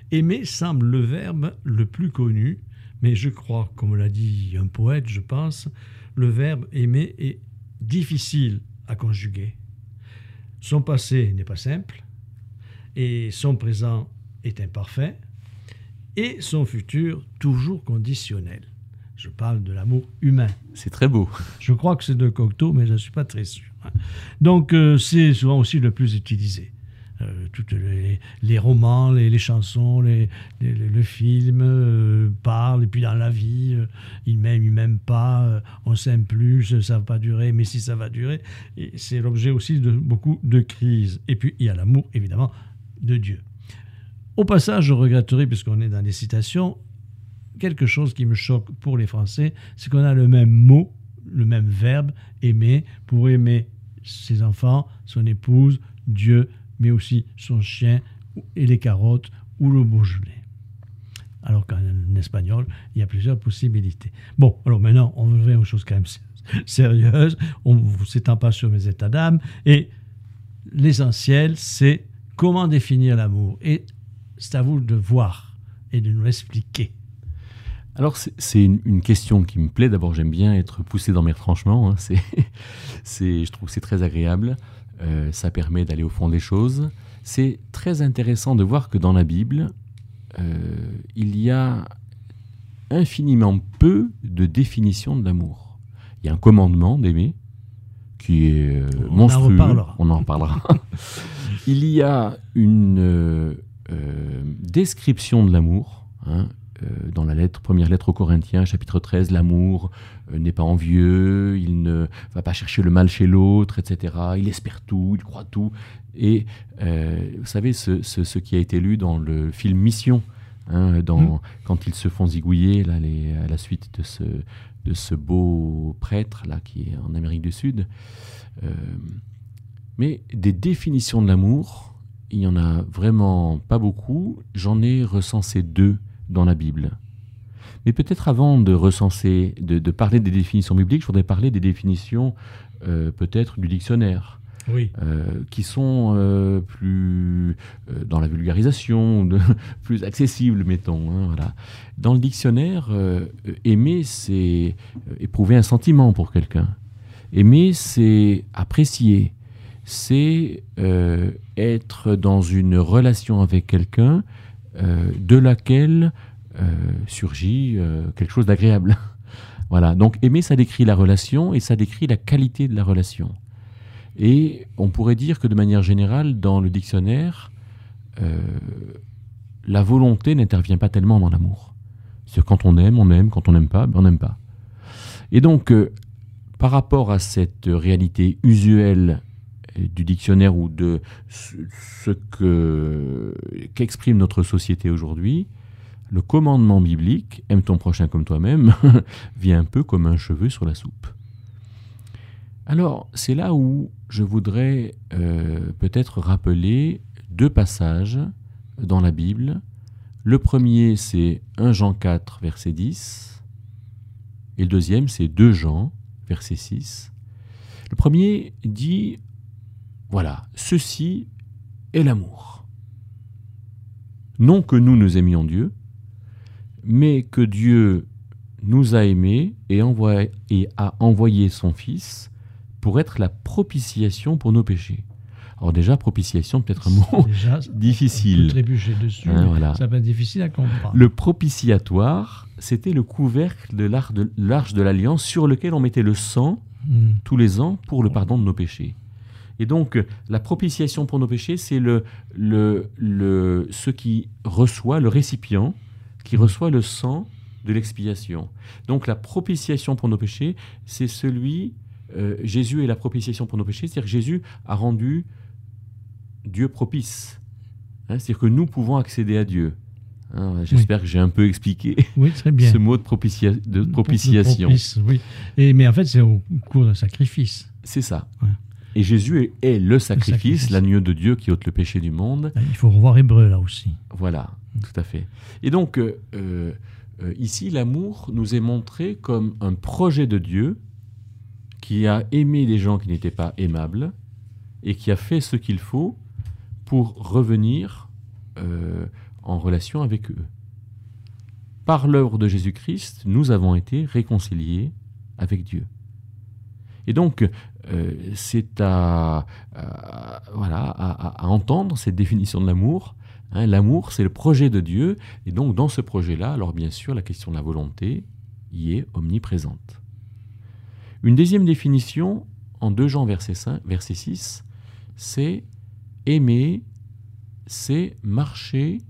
Aimer semble le verbe le plus connu, mais je crois, comme l'a dit un poète, je pense, le verbe aimer est difficile à conjuguer. Son passé n'est pas simple, et son présent est imparfait, et son futur toujours conditionnel. Je parle de l'amour humain. C'est très beau. Je crois que c'est de Cocteau, mais je ne suis pas très sûr. Donc, c'est souvent aussi le plus utilisé. Toutes les romans, les chansons, le film parlent, et puis dans la vie, ils m'aiment, ils m'aiment pas, on s'aime plus, ça va pas durer, mais si ça va durer. Et c'est l'objet aussi de beaucoup de crises. Et puis, il y a l'amour, évidemment, de Dieu. Au passage, je regretterai, puisqu'on est dans les citations, quelque chose qui me choque pour les Français, c'est qu'on a le même mot, le même verbe, aimer, pour aimer ses enfants, son épouse, Dieu, mais aussi son chien et les carottes ou le Beaujolais. Alors qu'en espagnol, il y a plusieurs possibilités. Bon, alors maintenant, on revient aux choses quand même sérieuses. On ne vous s'étend pas sur mes états d'âme. Et l'essentiel, c'est comment définir l'amour. Et c'est à vous de voir et de nous l'expliquer. Alors, c'est une question qui me plaît. D'abord, j'aime bien être poussé dans mes retranchements. Je trouve que c'est très agréable. Ça permet d'aller au fond des choses. C'est très intéressant de voir que dans la Bible, il y a infiniment peu de définitions de l'amour. Il y a un commandement d'aimer qui est monstrueux. On en reparlera. Il y a une description de l'amour, dans la première lettre aux Corinthiens, chapitre 13, l'amour n'est pas envieux, il ne va pas chercher le mal chez l'autre, etc. Il espère tout, il croit tout. Et vous savez, ce qui a été lu dans le film Mission, quand ils se font zigouiller là, à la suite de ce beau prêtre là, qui est en Amérique du Sud. Mais des définitions de l'amour, il n'y en a vraiment pas beaucoup. J'en ai recensé 2 dans la Bible. Mais peut-être avant de recenser, de parler des définitions bibliques, je voudrais parler des définitions peut-être du dictionnaire, oui. Qui sont plus dans la vulgarisation, plus accessibles, mettons. Voilà. Dans le dictionnaire, aimer, c'est éprouver un sentiment pour quelqu'un. Aimer, c'est apprécier. C'est être dans une relation avec quelqu'un de laquelle surgit quelque chose d'agréable. Voilà. Donc aimer, ça décrit la relation et ça décrit la qualité de la relation. Et on pourrait dire que de manière générale, dans le dictionnaire, la volonté n'intervient pas tellement dans l'amour. C'est-à-dire quand on aime, quand on n'aime pas, on n'aime pas. Et donc, par rapport à cette réalité usuelle du dictionnaire ou de ce qu'exprime notre société aujourd'hui, le commandement biblique, aime ton prochain comme toi-même, vient un peu comme un cheveu sur la soupe. Alors, c'est là où je voudrais peut-être rappeler 2 passages dans la Bible. Le premier, c'est 1 Jean 4, verset 10, et le deuxième, c'est 2 Jean, verset 6. Le premier dit, voilà, ceci est l'amour. Non que nous aimions Dieu, mais que Dieu nous a aimés et a envoyé son Fils pour être la propitiation pour nos péchés. Alors déjà, propitiation, peut-être un mot difficile. On peut trébucher dessus, voilà. Ça peut être difficile à comprendre. Le propitiatoire, c'était le couvercle de l'arche de l'Alliance sur lequel on mettait le sang tous les ans pour le pardon de nos péchés. Et donc, la propitiation pour nos péchés, c'est ce qui reçoit, le récipient, qui reçoit le sang de l'expiation. Donc, la propitiation pour nos péchés, c'est Jésus est la propitiation pour nos péchés, c'est-à-dire que Jésus a rendu Dieu propice. C'est-à-dire que nous pouvons accéder à Dieu. J'espère que j'ai un peu expliqué très bien. Ce mot de propitiation. Oui. Mais en fait, c'est au cours d'un sacrifice. C'est ça. Ouais. Et Jésus est le sacrifice, l'agneau de Dieu qui ôte le péché du monde. Il faut revoir Hébreu là aussi. Voilà, tout à fait. Et donc, ici, l'amour nous est montré comme un projet de Dieu qui a aimé des gens qui n'étaient pas aimables et qui a fait ce qu'il faut pour revenir en relation avec eux. Par l'œuvre de Jésus-Christ, nous avons été réconciliés avec Dieu. Et donc, c'est à entendre cette définition de l'amour. Hein, l'amour, c'est le projet de Dieu. Et donc, dans ce projet-là, alors bien sûr, la question de la volonté y est omniprésente. Une deuxième définition, en 2 Jean verset 6, c'est aimer, c'est marcher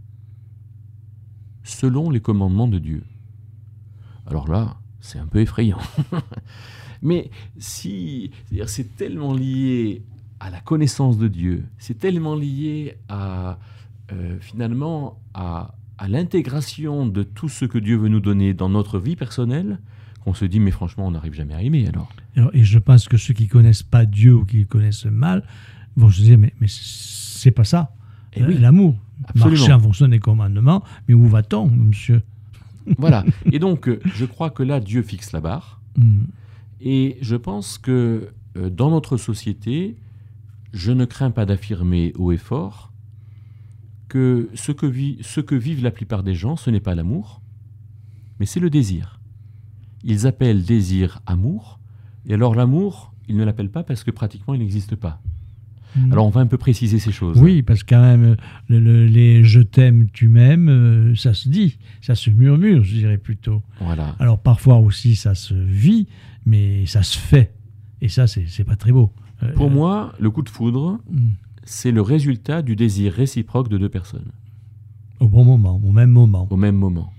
selon les commandements de Dieu. Alors là, c'est un peu effrayant. Mais c'est tellement lié à la connaissance de Dieu, c'est tellement lié à finalement à l'intégration de tout ce que Dieu veut nous donner dans notre vie personnelle, qu'on se dit, mais franchement, on n'arrive jamais à aimer alors. Et je pense que ceux qui ne connaissent pas Dieu ou qui le connaissent mal vont se dire, mais c'est pas ça, oui, l'amour. Absolument. Marcher en fonction des commandements, mais où va-t-on, monsieur? Voilà. Et donc, je crois que là, Dieu fixe la barre. Et je pense que dans notre société, je ne crains pas d'affirmer haut et fort que ce que vivent la plupart des gens, ce n'est pas l'amour, mais c'est le désir. Ils appellent désir amour, et alors l'amour, ils ne l'appellent pas parce que pratiquement il n'existe pas. Alors on va un peu préciser ces choses. Oui, parce que quand même, les je t'aime, tu m'aimes, ça se dit, ça se murmure, je dirais plutôt. Voilà. Alors parfois aussi ça se vit, mais ça se fait. Et ça, c'est pas très beau. Pour moi, le coup de foudre, c'est le résultat du désir réciproque de 2 personnes. Au bon moment, au même moment. Au même moment.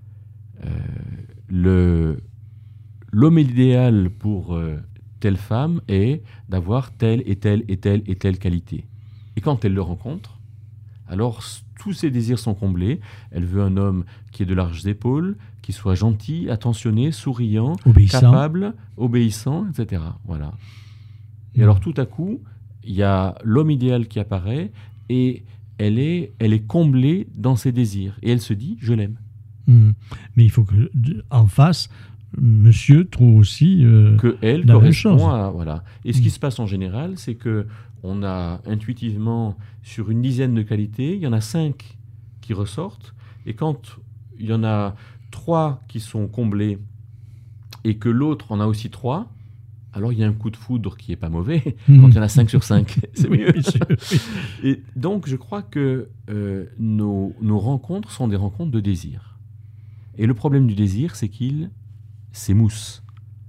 L'homme idéal pour telle femme est d'avoir telle et telle et telle et telle qualité. Et quand elle le rencontre, alors tous ses désirs sont comblés. Elle veut un homme qui ait de larges épaules, qui soit gentil, attentionné, souriant, capable, obéissant, etc. Voilà. Et alors tout à coup, il y a l'homme idéal qui apparaît et elle est comblée dans ses désirs. Et elle se dit, je l'aime. Mais il faut que en face, monsieur trouve aussi que elle correspond à, voilà. Et ce qui se passe en général, c'est que on a intuitivement sur une dizaine de qualités, il y en a 5 qui ressortent, et quand il y en a 3 qui sont comblés et que l'autre en a aussi 3, alors il y a un coup de foudre qui est pas mauvais. Quand il y en a 5 sur 5, c'est mieux. Et donc je crois que nos rencontres sont des rencontres de désir. Et le problème du désir, c'est qu'il s'émousse.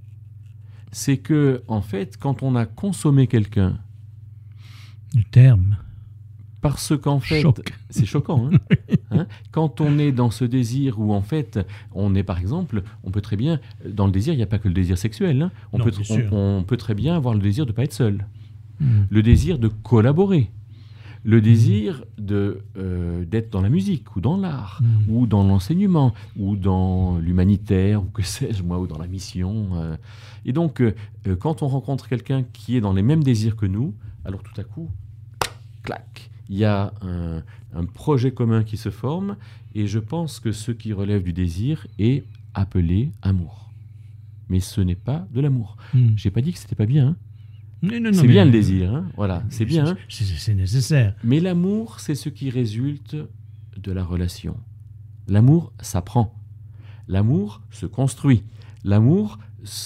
C'est que, en fait, quand on a consommé quelqu'un... Du terme. Parce qu'en fait... Choc. C'est choquant, hein, hein. Quand on est dans ce désir où, en fait, on est, par exemple, on peut très bien... Dans le désir, il n'y a pas que le désir sexuel. Hein. On peut très bien avoir le désir de ne pas être seul. Le désir de collaborer. Le désir d'être dans la musique, ou dans l'art, ou dans l'enseignement, ou dans l'humanitaire, ou que sais-je moi, ou dans la mission. Et donc, quand on rencontre quelqu'un qui est dans les mêmes désirs que nous, alors tout à coup, clac, il y a un projet commun qui se forme, et je pense que ce qui relève du désir est appelé amour. Mais ce n'est pas de l'amour. Je n'ai pas dit que c'était pas bien, hein. C'est bien le désir, hein, voilà, c'est bien. Hein. C'est nécessaire. Mais l'amour, c'est ce qui résulte de la relation. L'amour s'apprend. L'amour se construit. L'amour,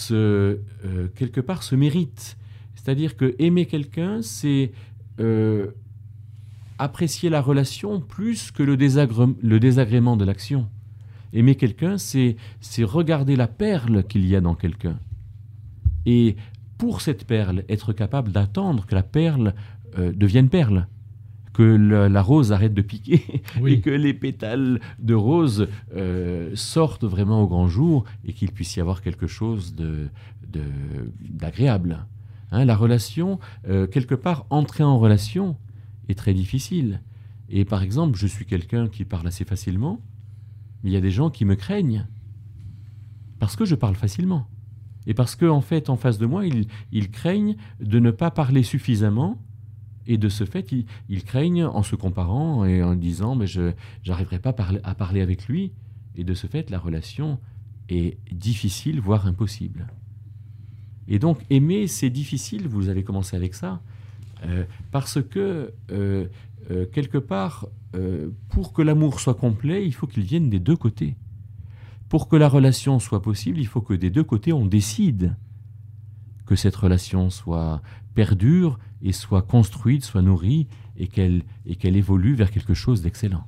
quelque part, se mérite. C'est-à-dire que aimer quelqu'un, c'est apprécier la relation plus que le désagrément de l'action. Aimer quelqu'un, c'est regarder la perle qu'il y a dans quelqu'un. Et pour cette perle, être capable d'attendre que la perle devienne perle, que la rose arrête de piquer, oui, et que les pétales de rose sortent vraiment au grand jour et qu'il puisse y avoir quelque chose d'agréable. Hein, la relation, quelque part, entrer en relation est très difficile. Et par exemple, je suis quelqu'un qui parle assez facilement, mais il y a des gens qui me craignent parce que je parle facilement. Et parce qu'en fait, en face de moi, ils craignent de ne pas parler suffisamment. Et de ce fait, ils craignent en se comparant et en disant « mais je n'arriverai pas à parler avec lui ». Et de ce fait, la relation est difficile, voire impossible. Et donc, aimer, c'est difficile, vous avez commencé avec ça, parce que quelque part, pour que l'amour soit complet, il faut qu'il vienne des deux côtés. Pour que la relation soit possible, il faut que des deux côtés, on décide que cette relation soit perdure et soit construite, soit nourrie, et qu'elle évolue vers quelque chose d'excellent.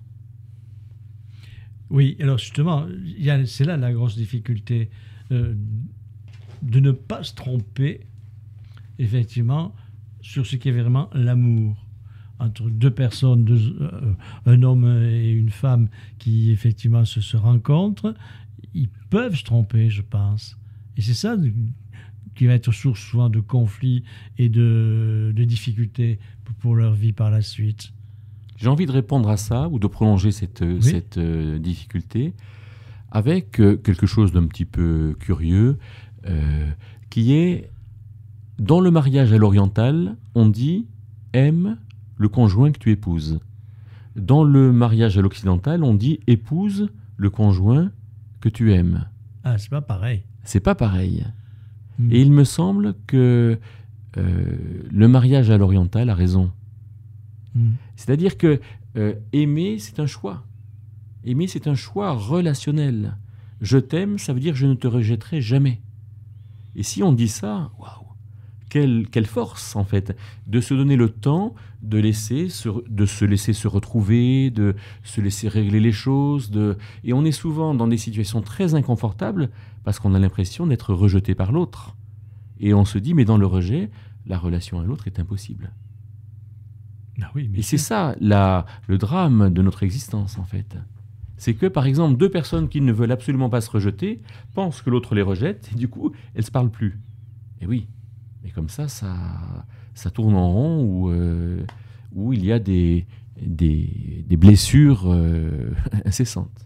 Oui, alors justement, c'est là la grosse difficulté, de ne pas se tromper, effectivement, sur ce qui est vraiment l'amour. Entre deux personnes, un homme et une femme qui, effectivement, se rencontrent, ils peuvent se tromper, je pense. Et c'est ça qui va être source souvent de conflits et de difficultés pour leur vie par la suite. J'ai envie de répondre à ça, ou de prolonger cette difficulté, avec quelque chose d'un petit peu curieux, qui est, dans le mariage à l'oriental, on dit « aime le conjoint que tu épouses ». Dans le mariage à l'occidental, on dit « épouse le conjoint que tu aimes ». Ah, c'est pas pareil. C'est pas pareil. Et il me semble que le mariage à l'oriental a raison. C'est-à-dire que aimer, c'est un choix. Aimer, c'est un choix relationnel. Je t'aime, ça veut dire je ne te rejetterai jamais. Et si on dit ça, waouh, quelle force en fait, de se donner le temps de se laisser se retrouver, de se laisser régler les choses. Et on est souvent dans des situations très inconfortables parce qu'on a l'impression d'être rejeté par l'autre. Et on se dit, mais dans le rejet, la relation à l'autre est impossible. Ah oui, et c'est ça le drame de notre existence en fait. C'est que par exemple, deux personnes qui ne veulent absolument pas se rejeter pensent que l'autre les rejette et du coup, elles ne se parlent plus. Et oui, et comme ça tourne en rond où il y a des blessures incessantes.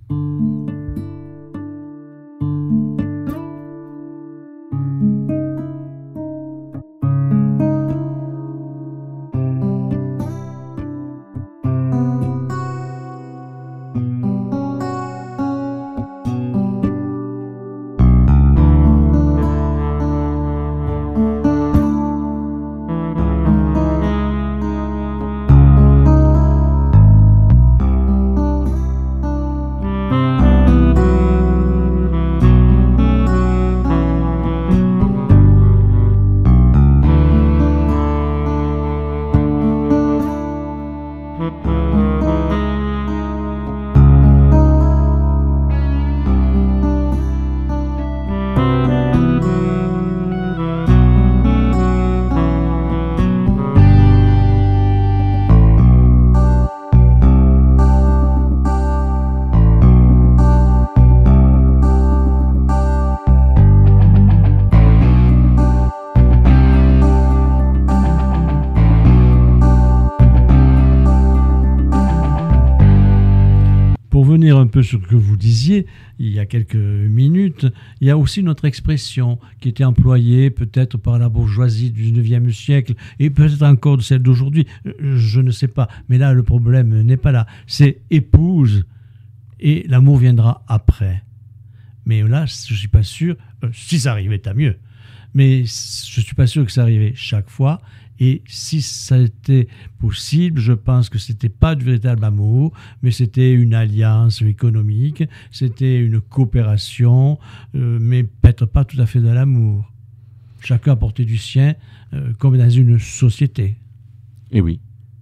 Un peu sur ce que vous disiez il y a quelques minutes, il y a aussi notre expression qui était employée peut-être par la bourgeoisie du 19e siècle et peut-être encore de celle d'aujourd'hui, je ne sais pas, mais là le problème n'est pas là, c'est épouse et l'amour viendra après. Mais là, je ne suis pas sûr, si ça arrivait tant mieux, mais je ne suis pas sûr que ça arrivait chaque fois. Et si ça était possible, je pense que ce n'était pas du véritable amour, mais c'était une alliance économique, c'était une coopération, mais peut-être pas tout à fait de l'amour. Chacun apportait du sien, comme dans une société. Et oui.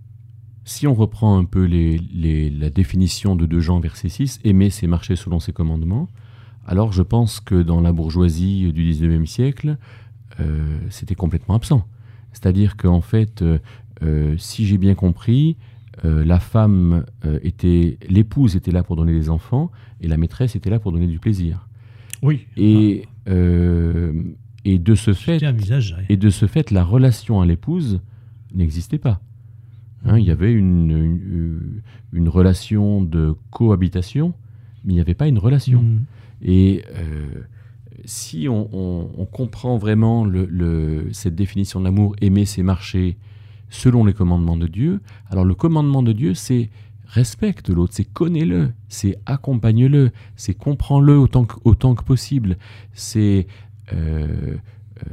Si on reprend un peu la définition de 2 Jean, verset 6, « Aimer, c'est marcher selon ses commandements », alors je pense que dans la bourgeoisie du 19e siècle, c'était complètement absent. C'est-à-dire qu'en fait, si j'ai bien compris, l'épouse était là pour donner des enfants et la maîtresse était là pour donner du plaisir. Oui. Et de ce fait, la relation à l'épouse n'existait pas. Il y avait une relation de cohabitation, mais il n'y avait pas une relation. Et si on comprend vraiment cette définition de l'amour, aimer, c'est marcher selon les commandements de Dieu, alors le commandement de Dieu, c'est respecte l'autre, c'est connais-le, c'est accompagne-le, c'est comprends-le autant que possible, c'est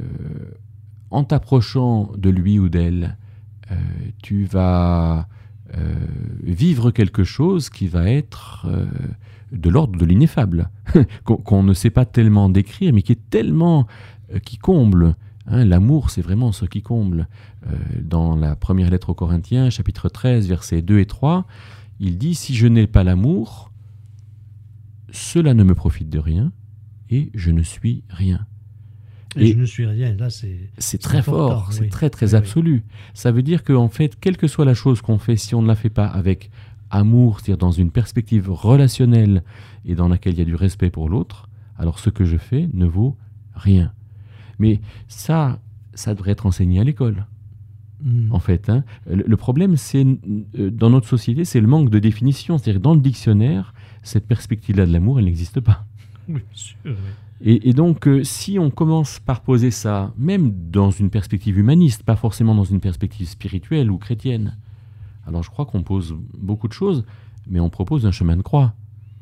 en t'approchant de lui ou d'elle, tu vas vivre quelque chose qui va être de l'ordre de l'ineffable, qu'on ne sait pas tellement décrire, mais qui est tellement... qui comble. Hein, l'amour, c'est vraiment ce qui comble. Dans la première lettre aux Corinthiens, chapitre 13, versets 2 et 3, il dit « Si je n'ai pas l'amour, cela ne me profite de rien, et je ne suis rien. » Et je ne suis rien, là c'est très fort, oui. C'est très très absolu. Oui. Ça veut dire qu'en fait, quelle que soit la chose qu'on fait, si on ne la fait pas avec amour, c'est-à-dire dans une perspective relationnelle et dans laquelle il y a du respect pour l'autre, alors ce que je fais ne vaut rien. Mais ça devrait être enseigné à l'école, en fait. Hein. Le problème, c'est, dans notre société, c'est le manque de définition. C'est-à-dire dans le dictionnaire, cette perspective-là de l'amour, elle n'existe pas. Oui, bien sûr, oui. Et donc, si on commence par poser ça, même dans une perspective humaniste, pas forcément dans une perspective spirituelle ou chrétienne, alors je crois qu'on pose beaucoup de choses, mais on propose un chemin de croix.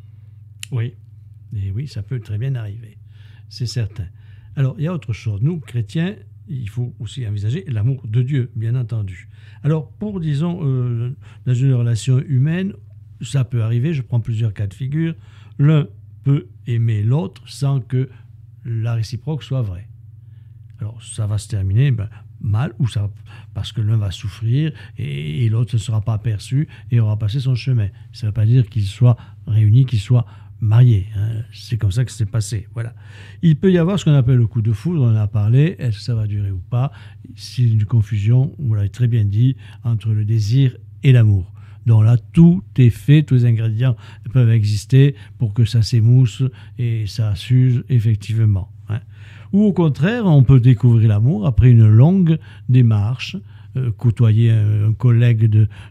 Oui, et oui, ça peut très bien arriver, c'est certain. Alors, il y a autre chose. Nous, chrétiens, il faut aussi envisager l'amour de Dieu, bien entendu. Alors, pour, disons, dans une relation humaine, ça peut arriver, je prends plusieurs cas de figure. L'un peut aimer l'autre sans que la réciproque soit vraie. Alors, ça va se terminer mal, ou ça, parce que l'un va souffrir et l'autre ne sera pas aperçu et aura passé son chemin. Ça ne veut pas dire qu'ils soient réunis, qu'ils soient mariés. Hein. C'est comme ça que c'est passé. Voilà. Il peut y avoir ce qu'on appelle le coup de foudre, on en a parlé. Est-ce que ça va durer ou pas? C'est une confusion, vous l'avez très bien dit, entre le désir et l'amour. Donc là, tout est fait, tous les ingrédients peuvent exister pour que ça s'émousse et ça s'use effectivement. Hein. Ou au contraire, on peut découvrir l'amour après une longue démarche, côtoyer un collègue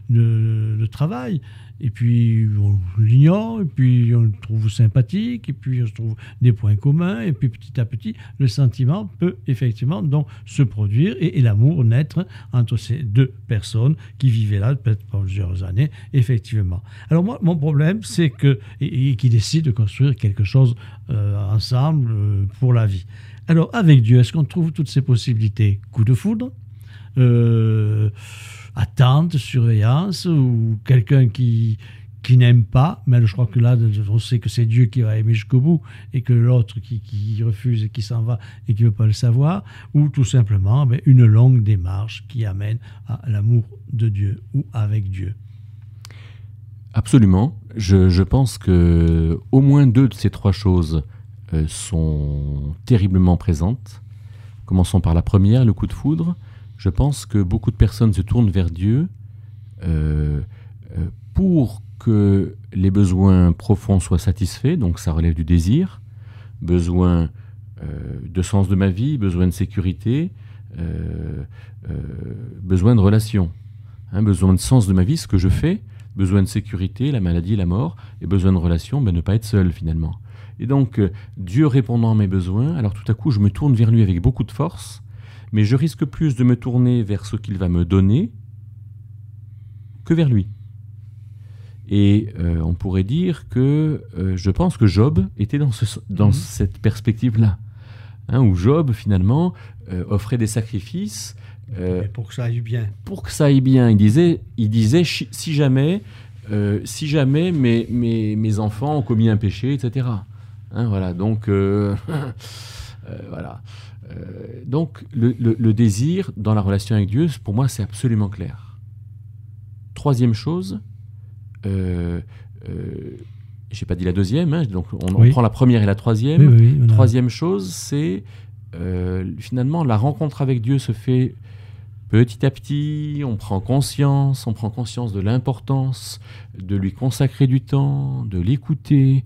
de travail, et puis on l'ignore, et puis on le trouve sympathique, et puis on se trouve des points communs, et puis petit à petit, le sentiment peut effectivement donc se produire et l'amour naître entre ces deux personnes qui vivaient là peut-être plusieurs années, effectivement. Alors moi, mon problème, c'est que, et qui décident de construire quelque chose ensemble pour la vie. Alors avec Dieu, est-ce qu'on trouve toutes ces possibilités? Coup de foudre, attente, surveillance, ou quelqu'un qui n'aime pas, mais je crois que là, on sait que c'est Dieu qui va aimer jusqu'au bout, et que l'autre qui refuse et qui s'en va et qui ne veut pas le savoir, ou tout simplement une longue démarche qui amène à l'amour de Dieu ou avec Dieu. Absolument. Je pense que au moins deux de ces trois choses sont terriblement présentes. Commençons par la première, le coup de foudre. Je pense que beaucoup de personnes se tournent vers Dieu pour que les besoins profonds soient satisfaits, donc ça relève du désir, besoin de sens de ma vie, besoin de sécurité, besoin de relation, hein, besoin de sens de ma vie, ce que je fais, besoin de sécurité, la maladie, la mort, et besoin de relation, ne pas être seul finalement. Et donc, Dieu répondant à mes besoins, alors tout à coup, je me tourne vers lui avec beaucoup de force, mais je risque plus de me tourner vers ce qu'il va me donner que vers lui. Et on pourrait dire que je pense que Job était dans cette perspective-là, hein, où Job, finalement, offrait des sacrifices. Pour que ça aille bien. Pour que ça aille bien. Il disait si jamais mes enfants ont commis un péché, etc. Hein, voilà, donc... voilà. Donc, le désir dans la relation avec Dieu, pour moi, c'est absolument clair. Troisième chose, je n'ai pas dit la deuxième, hein, donc on prend la première et la troisième. Oui, Troisième chose, c'est finalement la rencontre avec Dieu se fait petit à petit, on prend conscience de l'importance de lui consacrer du temps, de l'écouter,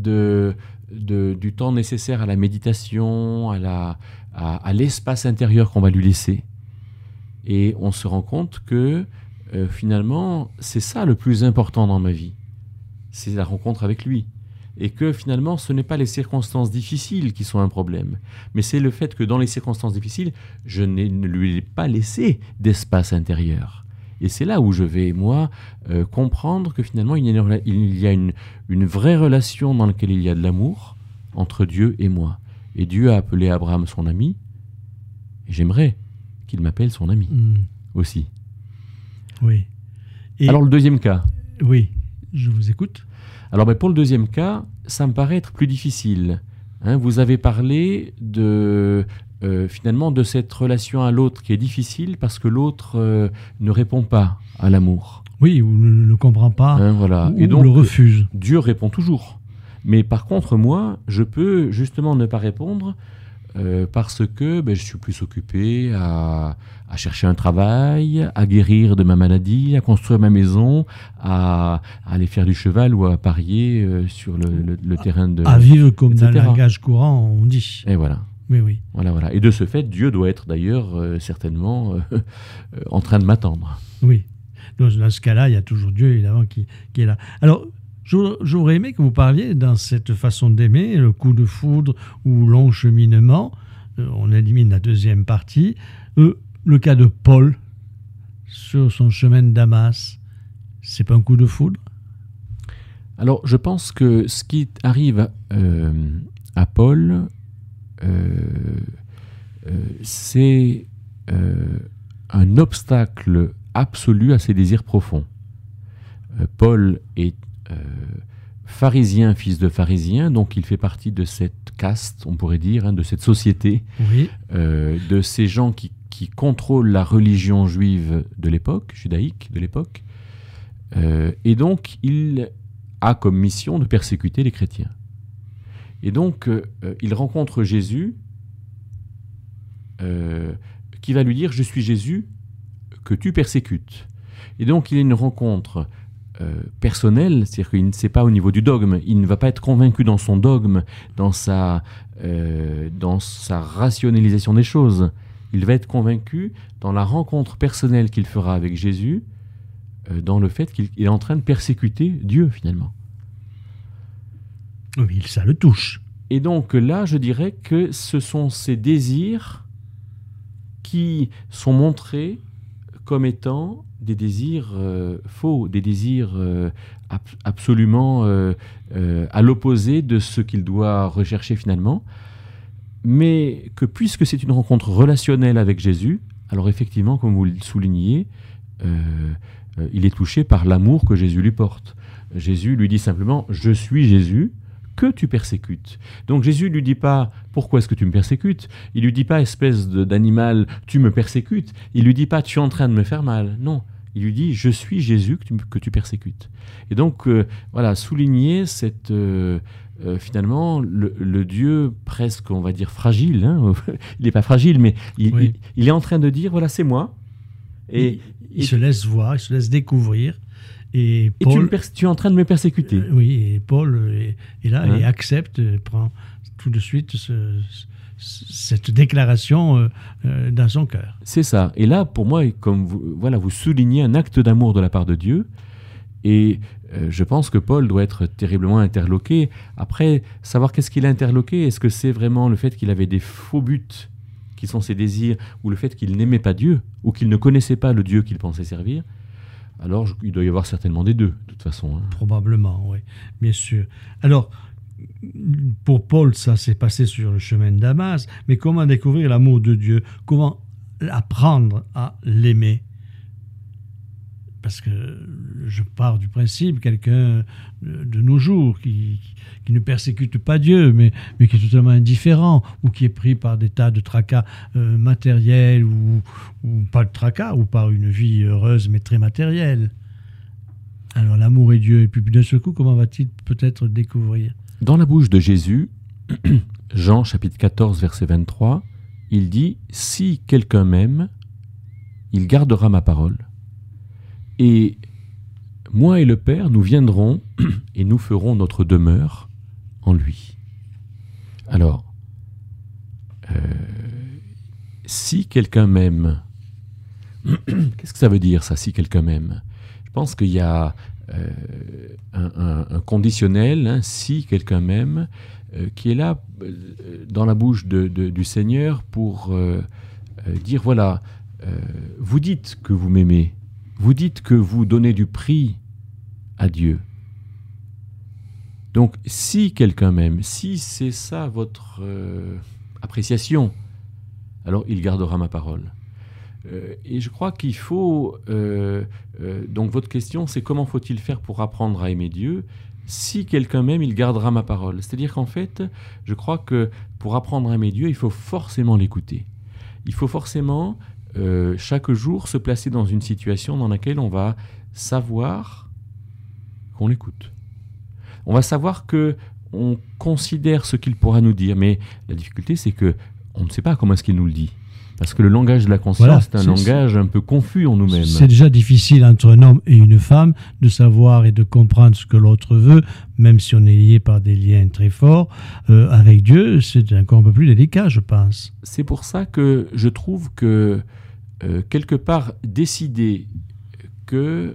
du temps nécessaire à la méditation, à l'espace intérieur qu'on va lui laisser. Et on se rend compte que finalement, c'est ça le plus important dans ma vie. C'est la rencontre avec lui. Et que finalement, ce n'est pas les circonstances difficiles qui sont un problème, mais c'est le fait que dans les circonstances difficiles, je ne lui ai pas laissé d'espace intérieur. Et c'est là où je vais, moi, comprendre que finalement, il y a une vraie relation dans laquelle il y a de l'amour entre Dieu et moi. Et Dieu a appelé Abraham son ami, et j'aimerais qu'il m'appelle son ami aussi. Oui. Et, Alors le deuxième cas. oui, je vous écoute. Alors pour le deuxième cas, ça me paraît être plus difficile. Hein, vous avez parlé finalement de cette relation à l'autre qui est difficile parce que l'autre ne répond pas à l'amour. Oui, ou ne comprend pas, Hein, voilà. ou Et donc le refuse. Dieu répond toujours. Mais par contre, moi, je peux justement ne pas répondre parce que je suis plus occupé à chercher un travail, à guérir de ma maladie, à construire ma maison, à aller faire du cheval ou à parier sur le terrain de... À vivre comme dans le etc. langage courant, on dit. Et voilà. Oui, oui. Voilà. Et de ce fait, Dieu doit être d'ailleurs certainement en train de m'attendre. Oui. Dans ce cas-là, il y a toujours Dieu, évidemment, qui est là. Alors, j'aurais aimé que vous parliez, dans cette façon d'aimer, le coup de foudre ou long cheminement, on élimine la deuxième partie, le cas de Paul, sur son chemin de Damas, c'est pas un coup de foudre? Alors, je pense que ce qui arrive à Paul, c'est un obstacle absolu à ses désirs profonds. Paul est pharisien, fils de pharisien, donc il fait partie de cette caste, on pourrait dire, hein, de cette société, Oui. de ces gens qui contrôlent la religion juive de l'époque, judaïque de l'époque, et donc il a comme mission de persécuter les chrétiens. Et donc il rencontre Jésus, qui va lui dire « Je suis Jésus que tu persécutes ». Et donc il y a une rencontre personnelle, c'est-à-dire qu'il ne sait pas au niveau du dogme, il ne va pas être convaincu dans son dogme, dans sa rationalisation des choses. Il va être convaincu dans la rencontre personnelle qu'il fera avec Jésus, dans le fait qu'il est en train de persécuter Dieu finalement. Oui, ça le touche. Et donc là, je dirais que ce sont ces désirs qui sont montrés comme étant des désirs faux, des désirs absolument à l'opposé de ce qu'il doit rechercher finalement, mais que puisque c'est une rencontre relationnelle avec Jésus, alors effectivement, comme vous le soulignez, il est touché par l'amour que Jésus lui porte. Jésus lui dit simplement « Je suis Jésus » que tu persécutes. Donc Jésus ne lui dit pas « Pourquoi est-ce que tu me persécutes ?» Il ne lui dit pas « Espèce d'animal, tu me persécutes ?» Il ne lui dit pas « Tu es en train de me faire mal ?» Non, il lui dit « Je suis Jésus que tu persécutes. » Et donc, voilà, souligner cette, finalement, le Dieu presque, on va dire, fragile. Hein, il n'est pas fragile, mais Oui. il est en train de dire « Voilà, c'est moi. » Il se laisse voir, il se laisse découvrir. Et Paul, tu es en train de me persécuter. Oui, et Paul est là et Hein? accepte, prend tout de suite cette déclaration dans son cœur. C'est ça. Et là, pour moi, comme vous soulignez un acte d'amour de la part de Dieu. Et je pense que Paul doit être terriblement interloqué. Après, savoir qu'est-ce qu'il a interloqué, est-ce que c'est vraiment le fait qu'il avait des faux buts, qui sont ses désirs, ou le fait qu'il n'aimait pas Dieu, ou qu'il ne connaissait pas le Dieu qu'il pensait servir? Alors, il doit y avoir certainement des deux, de toute façon. Hein. Probablement, oui, bien sûr. Alors, pour Paul, ça s'est passé sur le chemin de Damas, mais comment découvrir l'amour de Dieu? Comment apprendre à l'aimer? Parce que je pars du principe, quelqu'un de nos jours qui ne persécute pas Dieu, mais qui est totalement indifférent, ou qui est pris par des tas de tracas matériels, ou pas de tracas, ou par une vie heureuse mais très matérielle. Alors l'amour est Dieu, et puis d'un seul coup, comment va-t-il peut-être découvrir? Dans la bouche de Jésus, Jean chapitre 14, verset 23, il dit « Si quelqu'un m'aime, il gardera ma parole. Et moi et le Père, nous viendrons et nous ferons notre demeure en lui. » Alors, si quelqu'un m'aime, qu'est-ce que ça veut dire ça, si quelqu'un m'aime? Je pense qu'il y a un conditionnel, hein, si quelqu'un m'aime, qui est là dans la bouche du Seigneur pour dire, voilà, vous dites que vous m'aimez, vous dites que vous donnez du prix à Dieu. Donc, si quelqu'un m'aime, si c'est ça votre appréciation, alors il gardera ma parole. Et je crois qu'il faut... donc votre question, c'est comment faut-il faire pour apprendre à aimer Dieu ? Si quelqu'un m'aime, il gardera ma parole. C'est-à-dire qu'en fait, je crois que pour apprendre à aimer Dieu, il faut forcément l'écouter. Il faut forcément, chaque jour, se placer dans une situation dans laquelle on va savoir qu'on l'écoute. On va savoir qu'on considère ce qu'il pourra nous dire, mais la difficulté, c'est qu'on ne sait pas comment est-ce qu'il nous le dit. Parce que le langage de la conscience, voilà, c'est un langage un peu confus en nous-mêmes. C'est déjà difficile entre un homme et une femme de savoir et de comprendre ce que l'autre veut, même si on est lié par des liens très forts. Avec Dieu, c'est encore un peu plus délicat, je pense. C'est pour ça que je trouve que, quelque part, décider que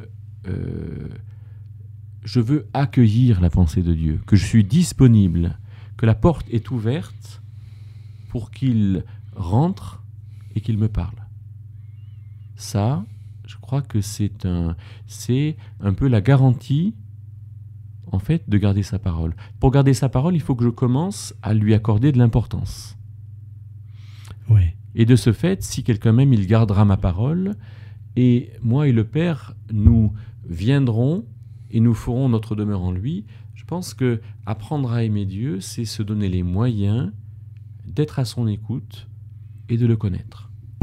je veux accueillir la pensée de Dieu, que je suis disponible, que la porte est ouverte pour qu'il rentre et qu'il me parle. Ça, je crois que c'est un peu la garantie, en fait, de garder sa parole. Pour garder sa parole, il faut que je commence à lui accorder de l'importance. Oui. Et de ce fait, si quelqu'un m'aime, il gardera ma parole, et moi et le Père, nous viendrons et nous ferons notre demeure en lui. Je pense que apprendre à aimer Dieu, c'est se donner les moyens d'être à son écoute et de le connaître.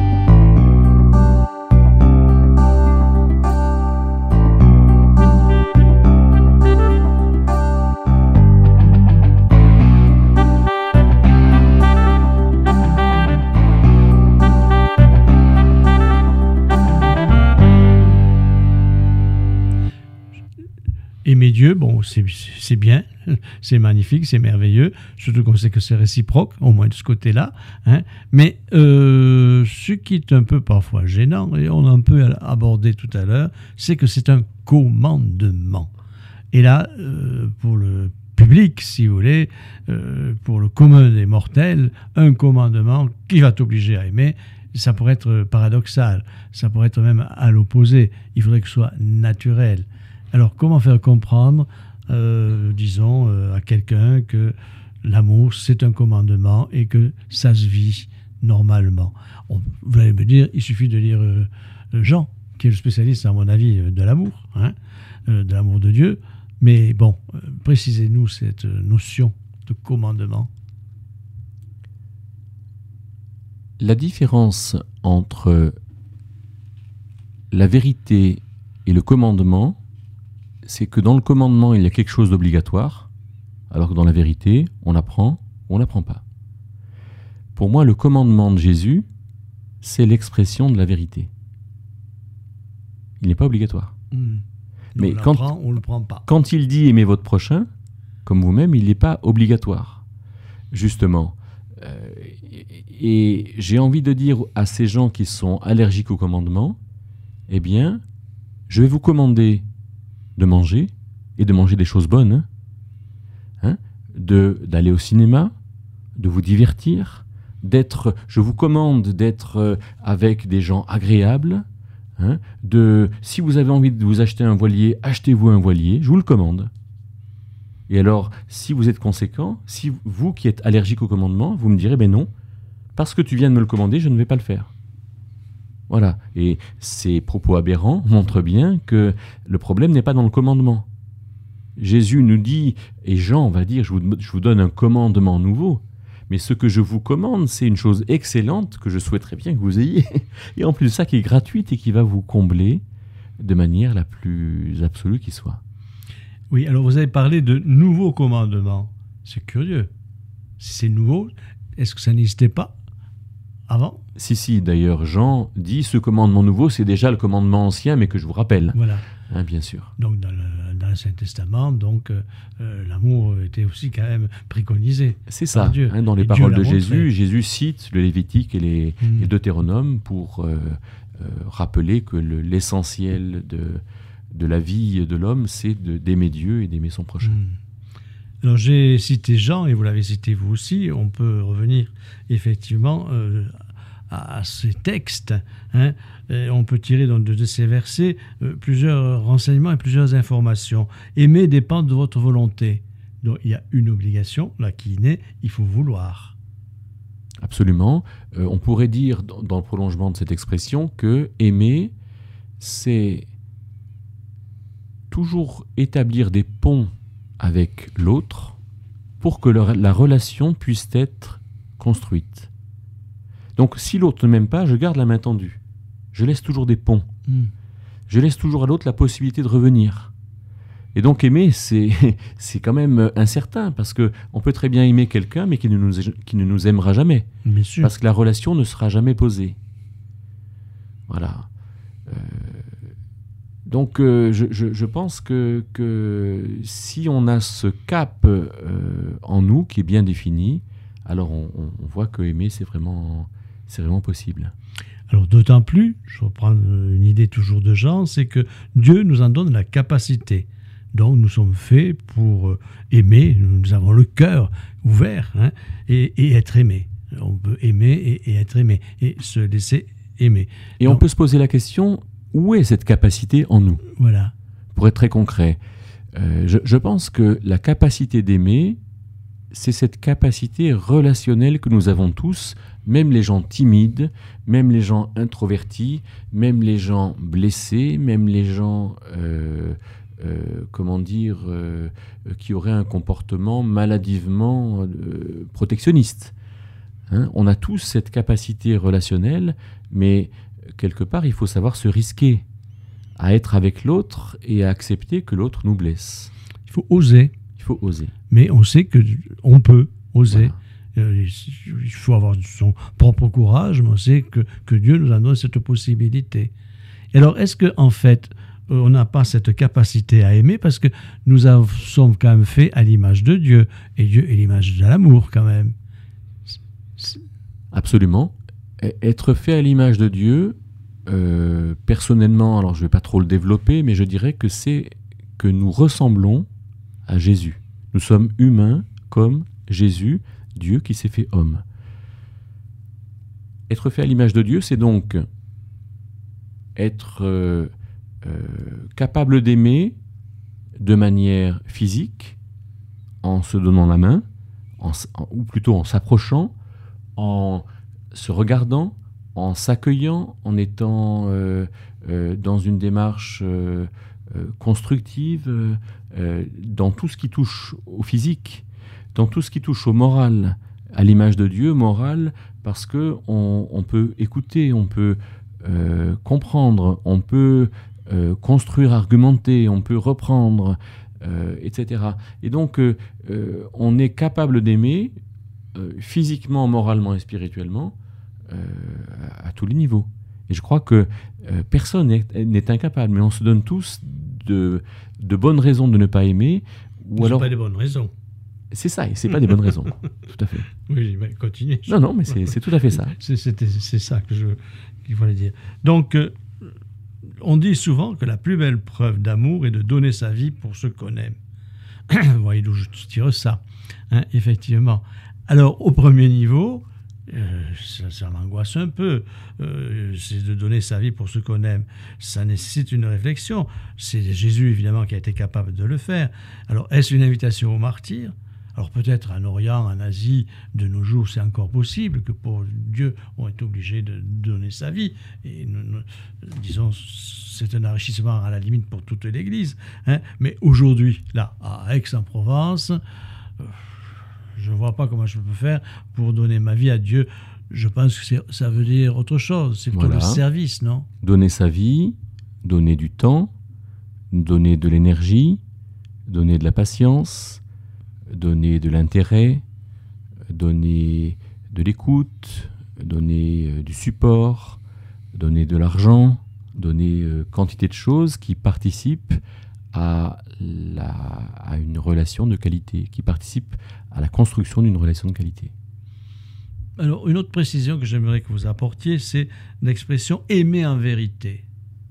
Aimer Dieu, bon, c'est bien, c'est magnifique, c'est merveilleux, surtout qu'on sait que c'est réciproque, au moins de ce côté-là. Hein. Mais ce qui est un peu parfois gênant, et on a un peu abordé tout à l'heure, c'est que c'est un commandement. Et là, pour le public, si vous voulez, pour le commun des mortels, un commandement qui va t'obliger à aimer, ça pourrait être paradoxal, ça pourrait être même à l'opposé. Il faudrait que ce soit naturel. Alors, comment faire comprendre, disons, à quelqu'un que l'amour, c'est un commandement et que ça se vit normalement ? Vous allez me dire, il suffit de lire Jean, qui est le spécialiste, à mon avis, de l'amour, hein, de l'amour de Dieu. Mais bon, précisez-nous cette notion de commandement. La différence entre la vérité et le commandement, c'est que dans le commandement, il y a quelque chose d'obligatoire, alors que dans la vérité, on apprend ou on n'apprend pas. Pour moi, le commandement de Jésus, c'est l'expression de la vérité. Il n'est pas obligatoire. Mais on le prend pas. Quand il dit « aimez votre prochain », comme vous-même, il n'est pas obligatoire, justement. Et j'ai envie de dire à ces gens qui sont allergiques au commandement, eh bien, je vais vous commander de manger, et de manger des choses bonnes, hein, d'aller au cinéma, de vous divertir, je vous commande d'être avec des gens agréables, hein, si vous avez envie de vous acheter un voilier, achetez-vous un voilier, je vous le commande. Et alors, si vous êtes conséquent, si vous qui êtes allergique au commandement, vous me direz, ben non, parce que tu viens de me le commander, je ne vais pas le faire. Voilà, et ces propos aberrants montrent bien que le problème n'est pas dans le commandement. Jésus nous dit, et Jean va dire, je vous donne un commandement nouveau, mais ce que je vous commande, c'est une chose excellente que je souhaiterais bien que vous ayez, et en plus de ça qui est gratuite et qui va vous combler de manière la plus absolue qui soit. Oui, alors vous avez parlé de nouveaux commandements. C'est curieux. Si c'est nouveau, est-ce que ça n'existait pas avant ? Si, d'ailleurs, Jean dit ce commandement nouveau, c'est déjà le commandement ancien, mais que je vous rappelle. Voilà. Hein, bien sûr. Donc, dans l'Ancien Testament, l'amour était aussi quand même préconisé. C'est ça. Dieu. Hein, dans les paroles de Jésus, Jésus cite le Lévitique et les Deutéronomes pour rappeler que l'essentiel de la vie de l'homme, c'est d'aimer Dieu et d'aimer son prochain. Alors j'ai cité Jean, et vous l'avez cité vous aussi, on peut revenir effectivement à ces textes. Hein, on peut tirer donc de ces versets plusieurs renseignements et plusieurs informations. Aimer dépend de votre volonté. Donc il y a une obligation, là qui naît, il faut vouloir. Absolument. On pourrait dire, dans le prolongement de cette expression, que aimer, c'est toujours établir des ponts avec l'autre pour que la relation puisse être construite. Donc, si l'autre ne m'aime pas, je garde la main tendue. Je laisse toujours des ponts. Je laisse toujours à l'autre la possibilité de revenir. Et donc, aimer, c'est quand même incertain, parce qu'on peut très bien aimer quelqu'un, mais qui ne nous aimera jamais. Bien sûr. Parce que la relation ne sera jamais posée. Voilà. Donc, je pense que si on a ce cap en nous qui est bien défini, alors on voit que aimer, c'est vraiment possible. Alors d'autant plus, je reprends une idée toujours de Jean, c'est que Dieu nous en donne la capacité. Donc nous sommes faits pour aimer, nous avons le cœur ouvert, hein, et être aimé. On peut aimer et être aimé, et se laisser aimer. Et donc, on peut se poser la question, où est cette capacité en nous ? Voilà. Pour être très concret, je pense que la capacité d'aimer, c'est cette capacité relationnelle que nous avons tous, même les gens timides, même les gens introvertis, même les gens blessés, même les gens, qui auraient un comportement maladivement protectionniste. Hein, on a tous cette capacité relationnelle, mais quelque part, il faut savoir se risquer à être avec l'autre et à accepter que l'autre nous blesse. Il faut oser. Il faut oser. Mais on sait qu'on peut oser. Voilà. Il faut avoir son propre courage, mais on sait que Dieu nous en donne cette possibilité. Et alors, est-ce qu'en fait, on n'a pas cette capacité à aimer parce que nous sommes quand même faits à l'image de Dieu, et Dieu est l'image de l'amour quand même. Absolument. Être fait à l'image de Dieu, personnellement, alors je ne vais pas trop le développer, mais je dirais que c'est que nous ressemblons à Jésus. Nous sommes humains comme Jésus, Dieu qui s'est fait homme. Être fait à l'image de Dieu, c'est donc être capable d'aimer de manière physique, en se donnant la main, ou plutôt en s'approchant, en se regardant, en s'accueillant, en étant dans une démarche constructive, dans tout ce qui touche au physique, dans tout ce qui touche au moral, à l'image de Dieu, moral, parce qu'on peut écouter, on peut comprendre, on peut construire, argumenter, on peut reprendre, etc. Et donc, on est capable d'aimer physiquement, moralement et spirituellement à tous les niveaux. Et je crois que personne n'est incapable, mais on se donne tous de bonnes raisons de ne pas aimer. Ou alors... pas des bonnes raisons. C'est ça, et c'est pas des bonnes raisons. Tout à fait. Oui, mais continuez. Non, mais c'est tout à fait ça. C'est ça qu'il fallait dire. Donc, on dit souvent que la plus belle preuve d'amour est de donner sa vie pour ceux qu'on aime. Vous voyez d'où je tire ça, hein, effectivement. Alors, au premier niveau, ça m'angoisse un peu, c'est de donner sa vie pour ceux qu'on aime. Ça nécessite une réflexion. C'est Jésus, évidemment, qui a été capable de le faire. Alors, est-ce une invitation au martyr ? Alors peut-être en Orient, en Asie, de nos jours, c'est encore possible que pour Dieu, on est obligé de donner sa vie. Et disons, c'est un enrichissement à la limite pour toute l'Église. Hein. Mais aujourd'hui, là, à Aix-en-Provence, je ne vois pas comment je peux faire pour donner ma vie à Dieu. Je pense que ça veut dire autre chose. C'est plutôt le service, non ? Donner sa vie, donner du temps, donner de l'énergie, donner de la patience, donner de l'intérêt, donner de l'écoute, donner du support, donner de l'argent, donner quantité de choses qui participent à une relation de qualité, qui participent à la construction d'une relation de qualité. Alors, une autre précision que j'aimerais que vous apportiez, c'est l'expression « aimer en vérité ».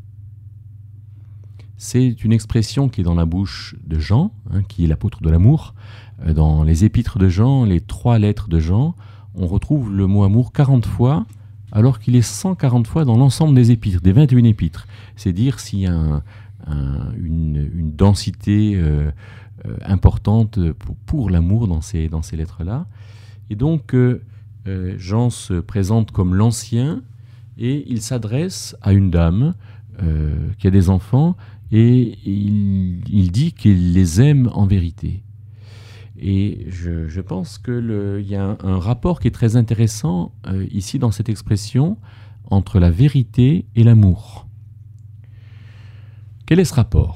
C'est une expression qui est dans la bouche de Jean, hein, qui est l'apôtre de l'amour. Dans les épîtres de Jean, les 3 lettres de Jean, on retrouve le mot amour 40 fois, alors qu'il est 140 fois dans l'ensemble des épîtres, des 21 épîtres. C'est dire s'il y a une densité importante pour l'amour dans ces lettres-là. Et donc, Jean se présente comme l'ancien et il s'adresse à une dame qui a des enfants et il dit qu'il les aime en vérité. Et je pense qu'il y a un rapport qui est très intéressant ici dans cette expression entre la vérité et l'amour. Quel est ce rapport ?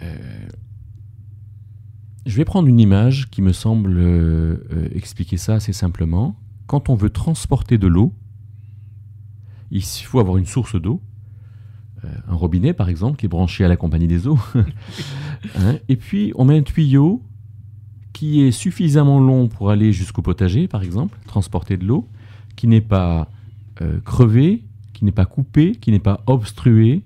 Je vais prendre une image qui me semble expliquer ça assez simplement. Quand on veut transporter de l'eau, il faut avoir une source d'eau, un robinet par exemple qui est branché à la compagnie des eaux, hein, et puis on met un tuyau qui est suffisamment long pour aller jusqu'au potager par exemple, transporter de l'eau, qui n'est pas crevé, qui n'est pas coupé, qui n'est pas obstrué,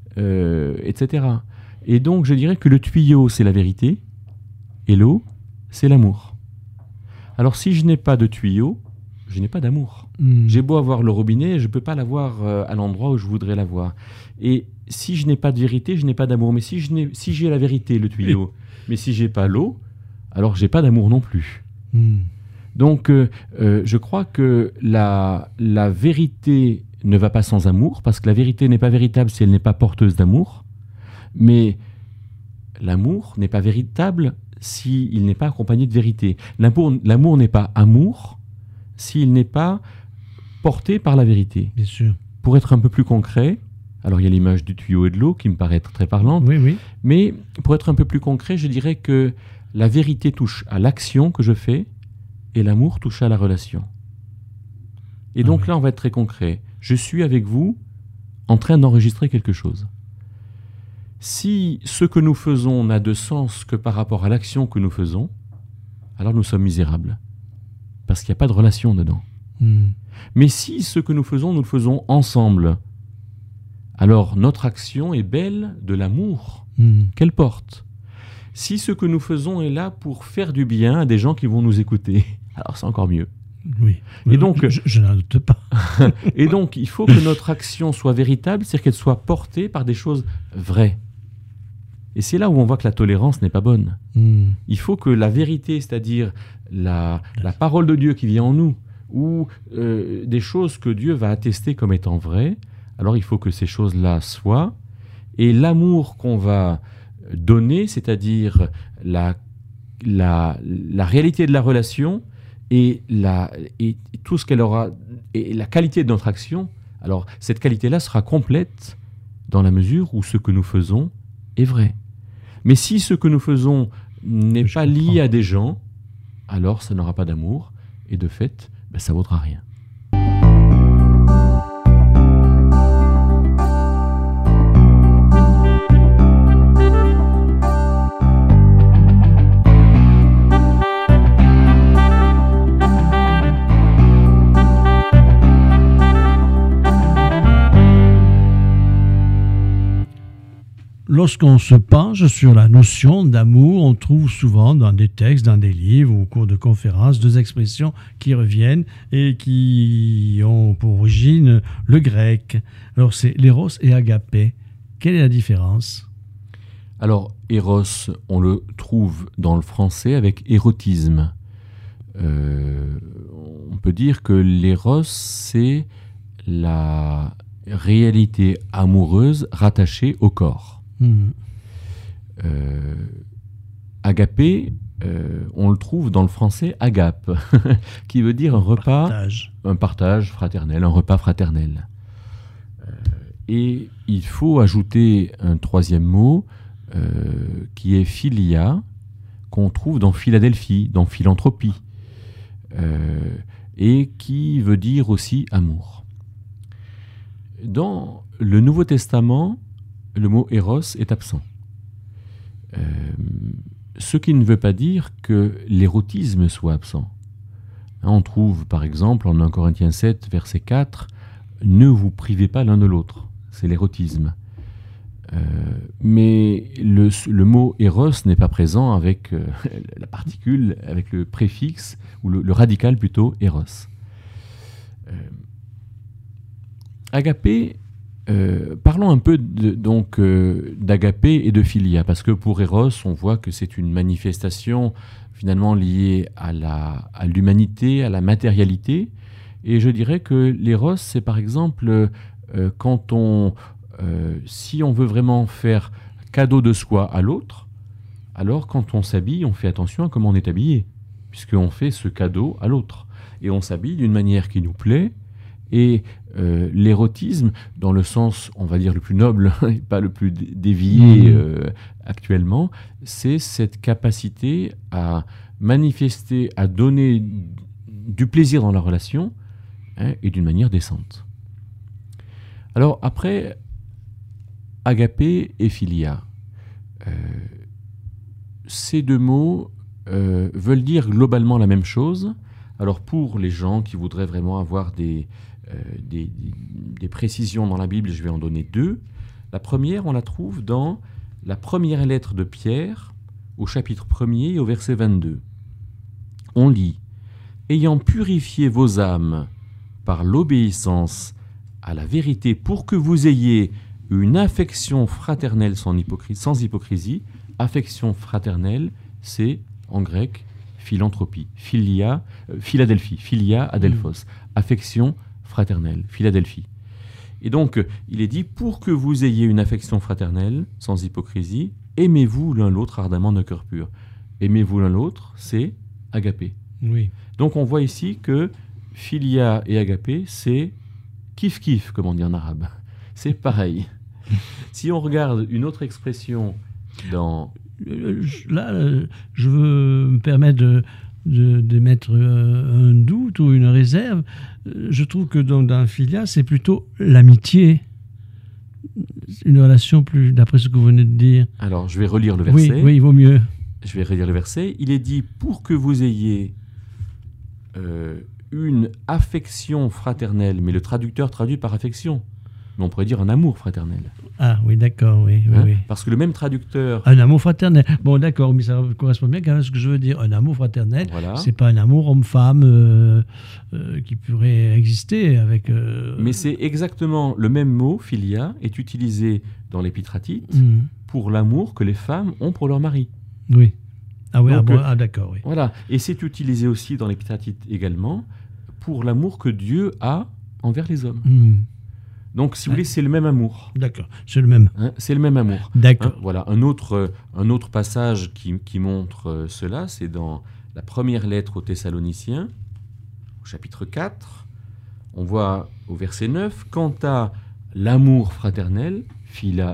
etc. Et donc je dirais que le tuyau c'est la vérité et l'eau c'est l'amour. Alors si je n'ai pas de tuyau, je n'ai pas d'amour. J'ai beau avoir le robinet, je ne peux pas l'avoir à l'endroit où je voudrais l'avoir. Et si je n'ai pas de vérité, je n'ai pas d'amour. Mais si j'ai la vérité, le tuyau, mais si je n'ai pas l'eau, alors je n'ai pas d'amour non plus. Donc je crois que la vérité ne va pas sans amour, parce que la vérité n'est pas véritable si elle n'est pas porteuse d'amour. Mais l'amour n'est pas véritable s'il n'est pas accompagné de vérité. L'amour n'est pas amour s'il n'est pas porté par la vérité. Bien sûr. Pour être un peu plus concret, alors il y a l'image du tuyau et de l'eau qui me paraît être très parlante, oui. Mais pour être un peu plus concret, je dirais que la vérité touche à l'action que je fais et l'amour touche à la relation. Et donc là, on va être très concret. Je suis avec vous en train d'enregistrer quelque chose. Si ce que nous faisons n'a de sens que par rapport à l'action que nous faisons, alors nous sommes misérables. Parce qu'il n'y a pas de relation dedans. Mais si ce que nous le faisons ensemble, alors notre action est belle de l'amour qu'elle porte. Si ce que nous faisons est là pour faire du bien à des gens qui vont nous écouter, alors c'est encore mieux. Oui. Et donc, je n'en doute pas. Et donc, il faut que notre action soit véritable, c'est-à-dire qu'elle soit portée par des choses vraies. Et c'est là où on voit que la tolérance n'est pas bonne. Il faut que la vérité, c'est-à-dire la parole de Dieu qui vient en nous, ou des choses que Dieu va attester comme étant vraies, alors il faut que ces choses-là soient. Et l'amour qu'on va donner, c'est-à-dire la réalité de la relation et tout ce qu'elle aura, et la qualité de notre action, alors cette qualité-là sera complète dans la mesure où ce que nous faisons est vrai. Mais si ce que nous faisons n'est pas lié à des gens, alors ça n'aura pas d'amour, et de fait, ça ne vaudra rien. Lorsqu'on se penche sur la notion d'amour, on trouve souvent dans des textes, dans des livres ou au cours de conférences, deux expressions qui reviennent et qui ont pour origine le grec. Alors c'est l'éros et agapé. Quelle est la différence ? Alors, éros, on le trouve dans le français avec érotisme. On peut dire que l'éros, c'est la réalité amoureuse rattachée au corps. Agapé, on le trouve dans le français agape, qui veut dire un partage fraternel, un repas fraternel. Et il faut ajouter un troisième mot qui est philia, qu'on trouve dans Philadelphie, dans philanthropie, et qui veut dire aussi amour. Dans le Nouveau Testament, le mot éros est absent. Ce qui ne veut pas dire que l'érotisme soit absent. On trouve par exemple en 1 Corinthiens 7, verset 4, « Ne vous privez pas l'un de l'autre ». C'est l'érotisme. Mais le mot éros n'est pas présent avec la particule, avec le préfixe, ou le radical plutôt, éros. Agapé, parlons un peu d'agapé et de philia, parce que pour éros, on voit que c'est une manifestation finalement liée à l'humanité, à la matérialité, Et je dirais que l'éros, c'est par exemple si on veut vraiment faire cadeau de soi à l'autre, alors quand on s'habille, on fait attention à comment on est habillé, puisqu'on fait ce cadeau à l'autre. Et on s'habille d'une manière qui nous plaît. Et l'érotisme, dans le sens, on va dire, le plus noble, et pas le plus dévié actuellement, c'est cette capacité à manifester, à donner du plaisir dans la relation, et d'une manière décente. Alors après, agapé et philia. Ces deux mots veulent dire globalement la même chose. Alors pour les gens qui voudraient vraiment avoir des précisions dans la Bible, je vais en donner deux. La première, on la trouve dans la première lettre de Pierre, au chapitre 1er et au verset 22. On lit « Ayant purifié vos âmes par l'obéissance à la vérité pour que vous ayez une affection fraternelle sans hypocrisie. » Affection fraternelle, c'est en grec philanthropie, Philadelphie, philia, adelphos, affection fraternelle, Philadelphie. Et donc, il est dit, pour que vous ayez une affection fraternelle, sans hypocrisie, aimez-vous l'un l'autre ardemment d'un cœur pur. Aimez-vous l'un l'autre, c'est agapé. Oui. Donc, on voit ici que philia et agapé, c'est kiff-kiff, comme on dit en arabe. C'est pareil. Si on regarde une autre expression dans... Là, je veux me permettre de mettre un doute ou une réserve. Je trouve que dans Philia, c'est plutôt l'amitié. Une relation plus, d'après ce que vous venez de dire. Alors, je vais relire le verset. Oui, il vaut mieux. Je vais relire le verset. Il est dit, pour que vous ayez une affection fraternelle, mais le traducteur traduit par affection. Mais on pourrait dire un amour fraternel. Ah oui, d'accord, oui. Parce que le même traducteur... Un amour fraternel. Bon, d'accord, mais ça correspond bien quand même à ce que je veux dire. Un amour fraternel, Voilà. C'est pas un amour homme-femme qui pourrait exister avec... Mais c'est exactement le même mot, philia, est utilisé dans l'épîtratite pour l'amour que les femmes ont pour leur mari. Oui. Ah oui, Donc, d'accord, oui. Voilà. Et c'est utilisé aussi dans l'épîtratite également pour l'amour que Dieu a envers les hommes. Donc, si vous voulez, c'est le même amour. D'accord, c'est le même. C'est le même amour. D'accord. Voilà, un autre passage qui montre cela, c'est dans la première lettre aux Thessaloniciens, au chapitre 4. On voit au verset 9, « Quant à l'amour fraternel, Philadelphie »,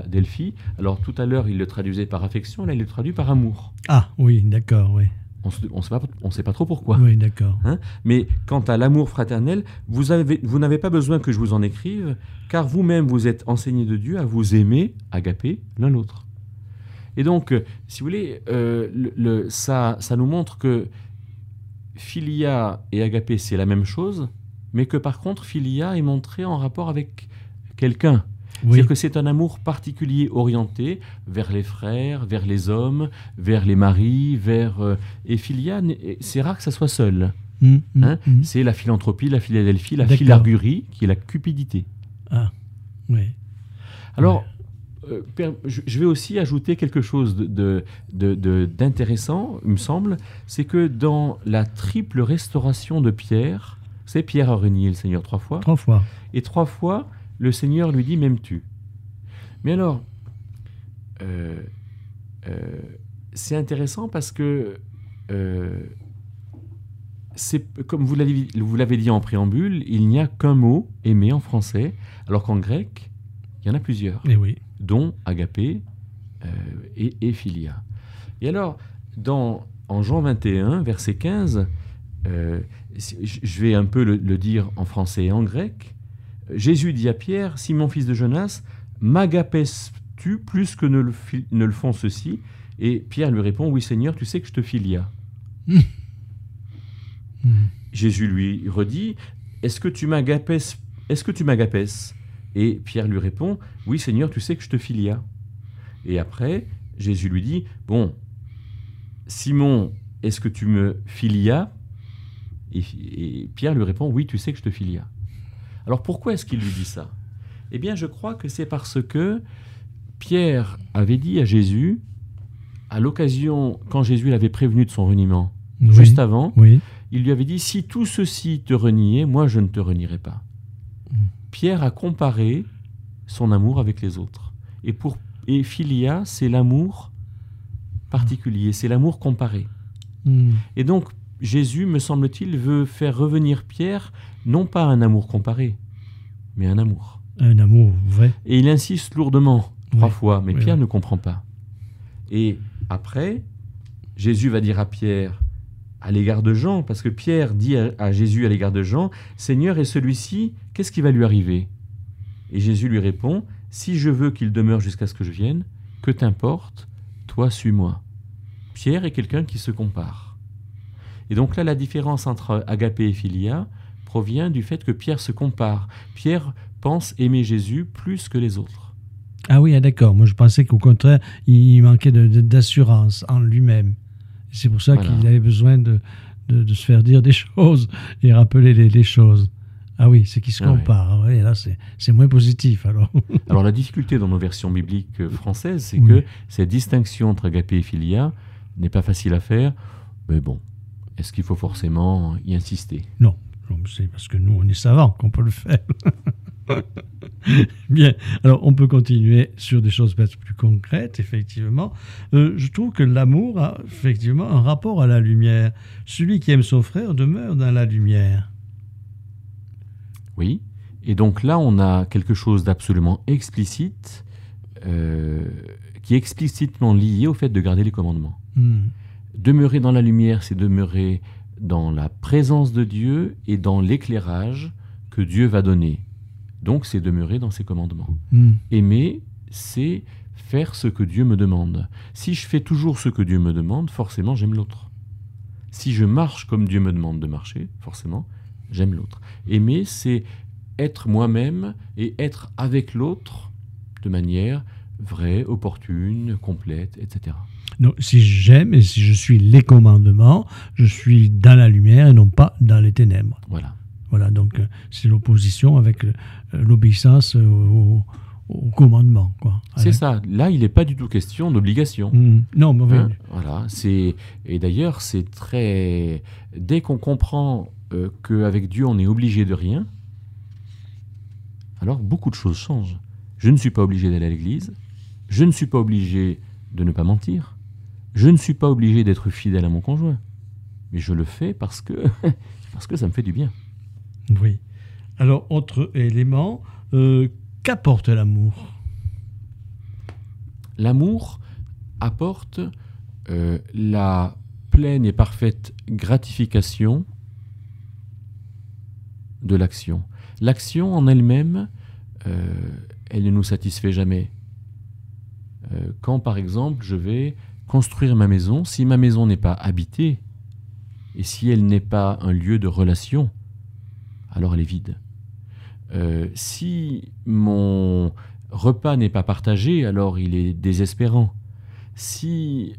alors tout à l'heure, il le traduisait par affection, là, il le traduit par amour. Ah, oui, d'accord, oui. On ne sait pas trop pourquoi. Oui, d'accord. Mais quant à l'amour fraternel, vous n'avez pas besoin que je vous en écrive, car vous-même vous êtes enseignés de Dieu à vous aimer, agapé, l'un l'autre. Et donc, si vous voulez, ça nous montre que philia et agapé, c'est la même chose, mais que par contre, philia est montré en rapport avec quelqu'un. Oui. C'est-à-dire que c'est un amour particulier orienté vers les frères, vers les hommes, vers les maris, et philia, c'est rare que ça soit seul. C'est la philanthropie, la philadelphie, la philargurie, qui est la cupidité. Ah, oui. Alors, je vais aussi ajouter quelque chose d'intéressant, il me semble, c'est que dans la triple restauration de Pierre, c'est Pierre a renié le Seigneur 3 fois. 3 fois. Et 3 fois, le Seigneur lui dit « m'aimes-tu » Mais alors, c'est intéressant parce que, comme vous l'avez dit en préambule, il n'y a qu'un mot « aimer » en français, alors qu'en grec, il y en a plusieurs, oui. Dont agapé et philia. Et alors, en Jean 21, verset 15, je vais un peu le dire en français et en grec, Jésus dit à Pierre, « Simon, fils de Jonas, m'agapes-tu plus que ne le font ceux-ci » Et Pierre lui répond, « Oui, Seigneur, tu sais que je te philia. » Jésus lui redit, « Est-ce que tu m'agapes ?» Et Pierre lui répond, « Oui, Seigneur, tu sais que je te philia. » Et après, Jésus lui dit, « Bon, Simon, est-ce que tu me philia ?» Et Pierre lui répond, « Oui, tu sais que je te philia. » Alors pourquoi est-ce qu'il lui dit ça ? Eh bien, je crois que c'est parce que Pierre avait dit à Jésus, à l'occasion, quand Jésus l'avait prévenu de son reniement, juste avant, il lui avait dit « Si tout ceci te reniait, moi je ne te renierai pas. » Pierre a comparé son amour avec les autres. Et philia, c'est l'amour particulier, c'est l'amour comparé. Et donc, Jésus, me semble-t-il, veut faire revenir Pierre, non pas un amour comparé, mais un amour. Un amour vrai. Et il insiste lourdement, 3 fois, mais Oui, Pierre oui. ne comprend pas. Et après, Jésus va dire à Pierre, à l'égard de Jean, parce que Pierre dit à Jésus à l'égard de Jean, « Seigneur, et celui-ci, qu'est-ce qui va lui arriver ?» Et Jésus lui répond, « Si je veux qu'il demeure jusqu'à ce que je vienne, que t'importe, toi suis-moi. » Pierre est quelqu'un qui se compare. Et donc là, la différence entre agapé et philia provient du fait que Pierre se compare. Pierre pense aimer Jésus plus que les autres. Ah oui, d'accord. Moi, je pensais qu'au contraire, il manquait d'assurance en lui-même. C'est pour ça Voilà. qu'il avait besoin de se faire dire des choses et rappeler les choses. Ah oui, c'est qu'il se compare. Oui, là, c'est moins positif, alors. Alors, la difficulté dans nos versions bibliques françaises, c'est Oui. que cette distinction entre agapé et philia n'est pas facile à faire. Mais bon, est-ce qu'il faut forcément y insister ? Non, c'est parce que nous, on est savants qu'on peut le faire. Bien, alors on peut continuer sur des choses peut-être plus concrètes, effectivement. Je trouve que l'amour a effectivement un rapport à la lumière. Celui qui aime son frère demeure dans la lumière. Oui. Et donc là, on a quelque chose d'absolument explicite, qui est explicitement lié au fait de garder les commandements. Demeurer dans la lumière, c'est demeurer dans la présence de Dieu et dans l'éclairage que Dieu va donner. Donc, c'est demeurer dans ses commandements. Aimer, c'est faire ce que Dieu me demande. Si je fais toujours ce que Dieu me demande, forcément, j'aime l'autre. Si je marche comme Dieu me demande de marcher, forcément, j'aime l'autre. Aimer, c'est être moi-même et être avec l'autre de manière vraie, opportune, complète, etc. Donc, si j'aime et si je suis les commandements, je suis dans la lumière et non pas dans les ténèbres. Voilà. Voilà, donc c'est l'opposition avec l'obéissance au commandement, quoi. C'est ça. Là, il n'est pas du tout question d'obligation. Non, mais oui. Voilà. Et d'ailleurs, c'est très... Dès qu'on comprend qu'avec Dieu, on est obligé de rien, alors beaucoup de choses changent. Je ne suis pas obligé d'aller à l'église. Je ne suis pas obligé de ne pas mentir. Je ne suis pas obligé d'être fidèle à mon conjoint. Mais je le fais parce que ça me fait du bien. Oui. Alors, autre élément, qu'apporte l'amour ? L'amour apporte la pleine et parfaite gratification de l'action. L'action en elle-même, elle ne nous satisfait jamais. Quand, par exemple, je vais construire ma maison, si ma maison n'est pas habitée, et si elle n'est pas un lieu de relation, alors elle est vide. Si mon repas n'est pas partagé, alors il est désespérant. Et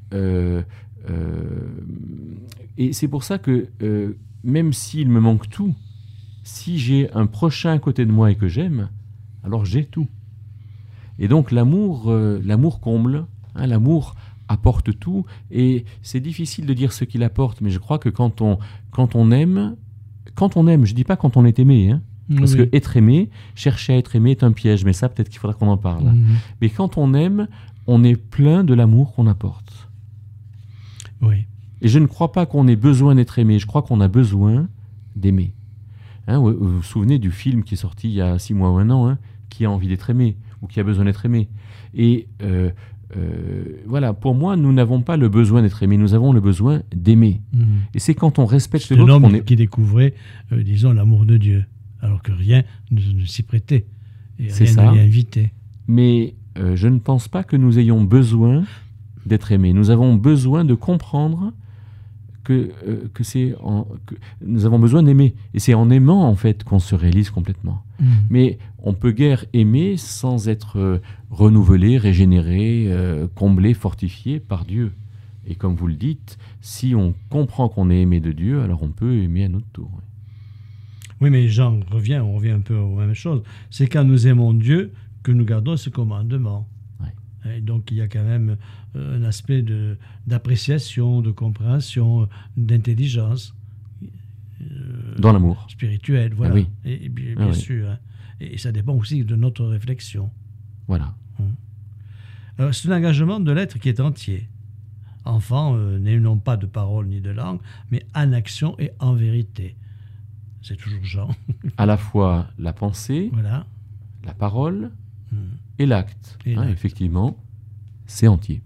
c'est pour ça que, même s'il me manque tout, si j'ai un prochain à côté de moi et que j'aime, alors j'ai tout. Et donc l'amour comble, hein, l'amour apporte tout, et c'est difficile de dire ce qu'il apporte, mais je crois que quand on aime, je dis pas quand on est aimé, hein, parce que être aimé, chercher à être aimé est un piège, mais ça peut-être qu'il faudra qu'on en parle. Mais quand on aime, on est plein de l'amour qu'on apporte. Oui. Et je ne crois pas qu'on ait besoin d'être aimé, je crois qu'on a besoin d'aimer. Hein, vous vous souvenez du film qui est sorti il y a 6 mois ou 1 an, hein, qui a envie d'être aimé, ou qui a besoin d'être aimé. Et voilà, pour moi, nous n'avons pas le besoin d'être aimé, nous avons le besoin d'aimer. Et c'est quand on respecte l'autre qu'on est... qui découvrait, disons, l'amour de Dieu, alors que rien ne s'y prêtait, et rien ne l'y invitait. Mais je ne pense pas que nous ayons besoin d'être aimés. Nous avons besoin de comprendre que nous avons besoin d'aimer. Et c'est en aimant, en fait, qu'on se réalise complètement. Mais on peut guère aimer sans être renouvelé, régénéré, comblé, fortifié par Dieu. Et comme vous le dites, si on comprend qu'on est aimé de Dieu, alors on peut aimer à notre tour. Oui, mais on revient un peu aux mêmes choses. C'est quand nous aimons Dieu que nous gardons ce commandement. Et donc, il y a quand même un aspect d'appréciation, de compréhension, d'intelligence. dans l'amour spirituel, voilà. Ah oui. Et bien oui. sûr. Hein. Et ça dépend aussi de notre réflexion. Voilà. Alors, c'est un engagement de l'être qui est entier. Enfants, non pas de parole ni de langue, mais en action et en vérité. C'est toujours Jean. À la fois la pensée, Voilà. la parole et l'acte. Et l'acte. Effectivement, c'est entier.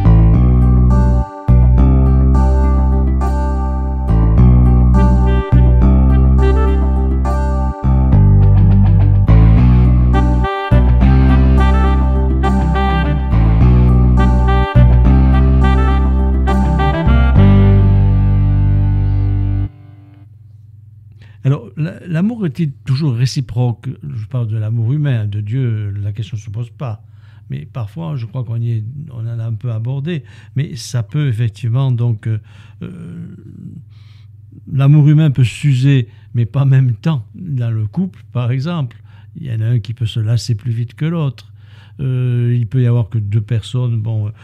Alors, l'amour est-il toujours réciproque? Je parle de l'amour humain, de Dieu, la question ne se pose pas. Mais parfois, je crois qu'on en a un peu abordé. Mais ça peut effectivement, donc, l'amour humain peut s'user, mais pas en même temps. Dans le couple, par exemple, il y en a un qui peut se lasser plus vite que l'autre. Il peut y avoir que deux personnes,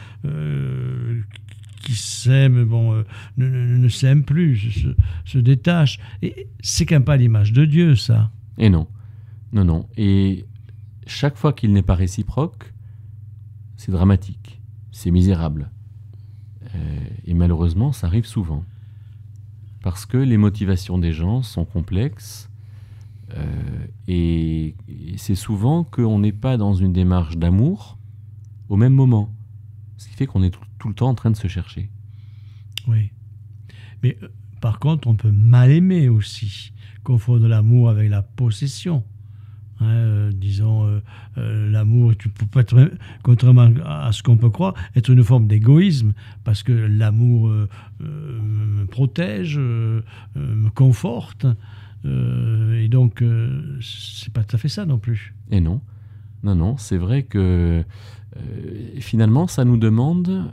qui s'aiment, ne s'aiment plus, se détachent. Et c'est quand même pas l'image de Dieu, ça. Et non. Non. Et chaque fois qu'il n'est pas réciproque, c'est dramatique, c'est misérable. Et malheureusement, ça arrive souvent. Parce que les motivations des gens sont complexes. Et c'est souvent qu'on n'est pas dans une démarche d'amour au même moment. Ce qui fait qu'on est tout le temps en train de se chercher. Oui. Mais par contre, on peut mal aimer aussi, confondre l'amour avec la possession. Disons, l'amour, peut être, contrairement à ce qu'on peut croire, être une forme d'égoïsme, parce que l'amour me protège, me conforte, et donc c'est pas tout à fait ça non plus. Et non, c'est vrai que finalement, ça nous demande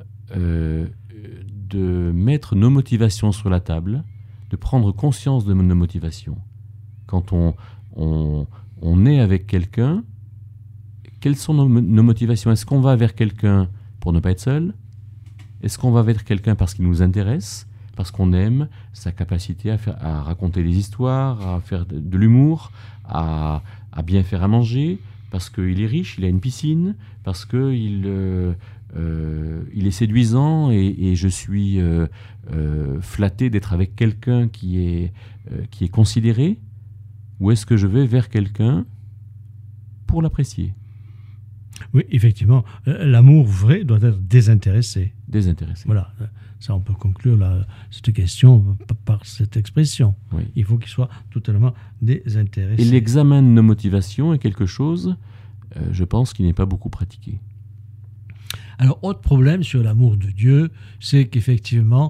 de mettre nos motivations sur la table, de prendre conscience de nos motivations. Quand on est avec quelqu'un, quelles sont nos motivations? Est-ce qu'on va vers quelqu'un pour ne pas être seul? Est-ce qu'on va vers quelqu'un parce qu'il nous intéresse, parce qu'on aime sa capacité à raconter des histoires, à faire de l'humour, à bien faire à manger, parce qu'il est riche, il a une piscine, parce qu'il est séduisant et je suis flatté d'être avec quelqu'un qui est considéré? Ou est-ce que je vais vers quelqu'un pour l'apprécier? Oui, effectivement, l'amour vrai doit être désintéressé. Désintéressé. Voilà, ça on peut conclure cette question par cette expression. Oui. Il faut qu'il soit totalement désintéressé. Et l'examen de nos motivations est quelque chose, je pense, qui n'est pas beaucoup pratiqué. Alors, autre problème sur l'amour de Dieu, c'est qu'effectivement,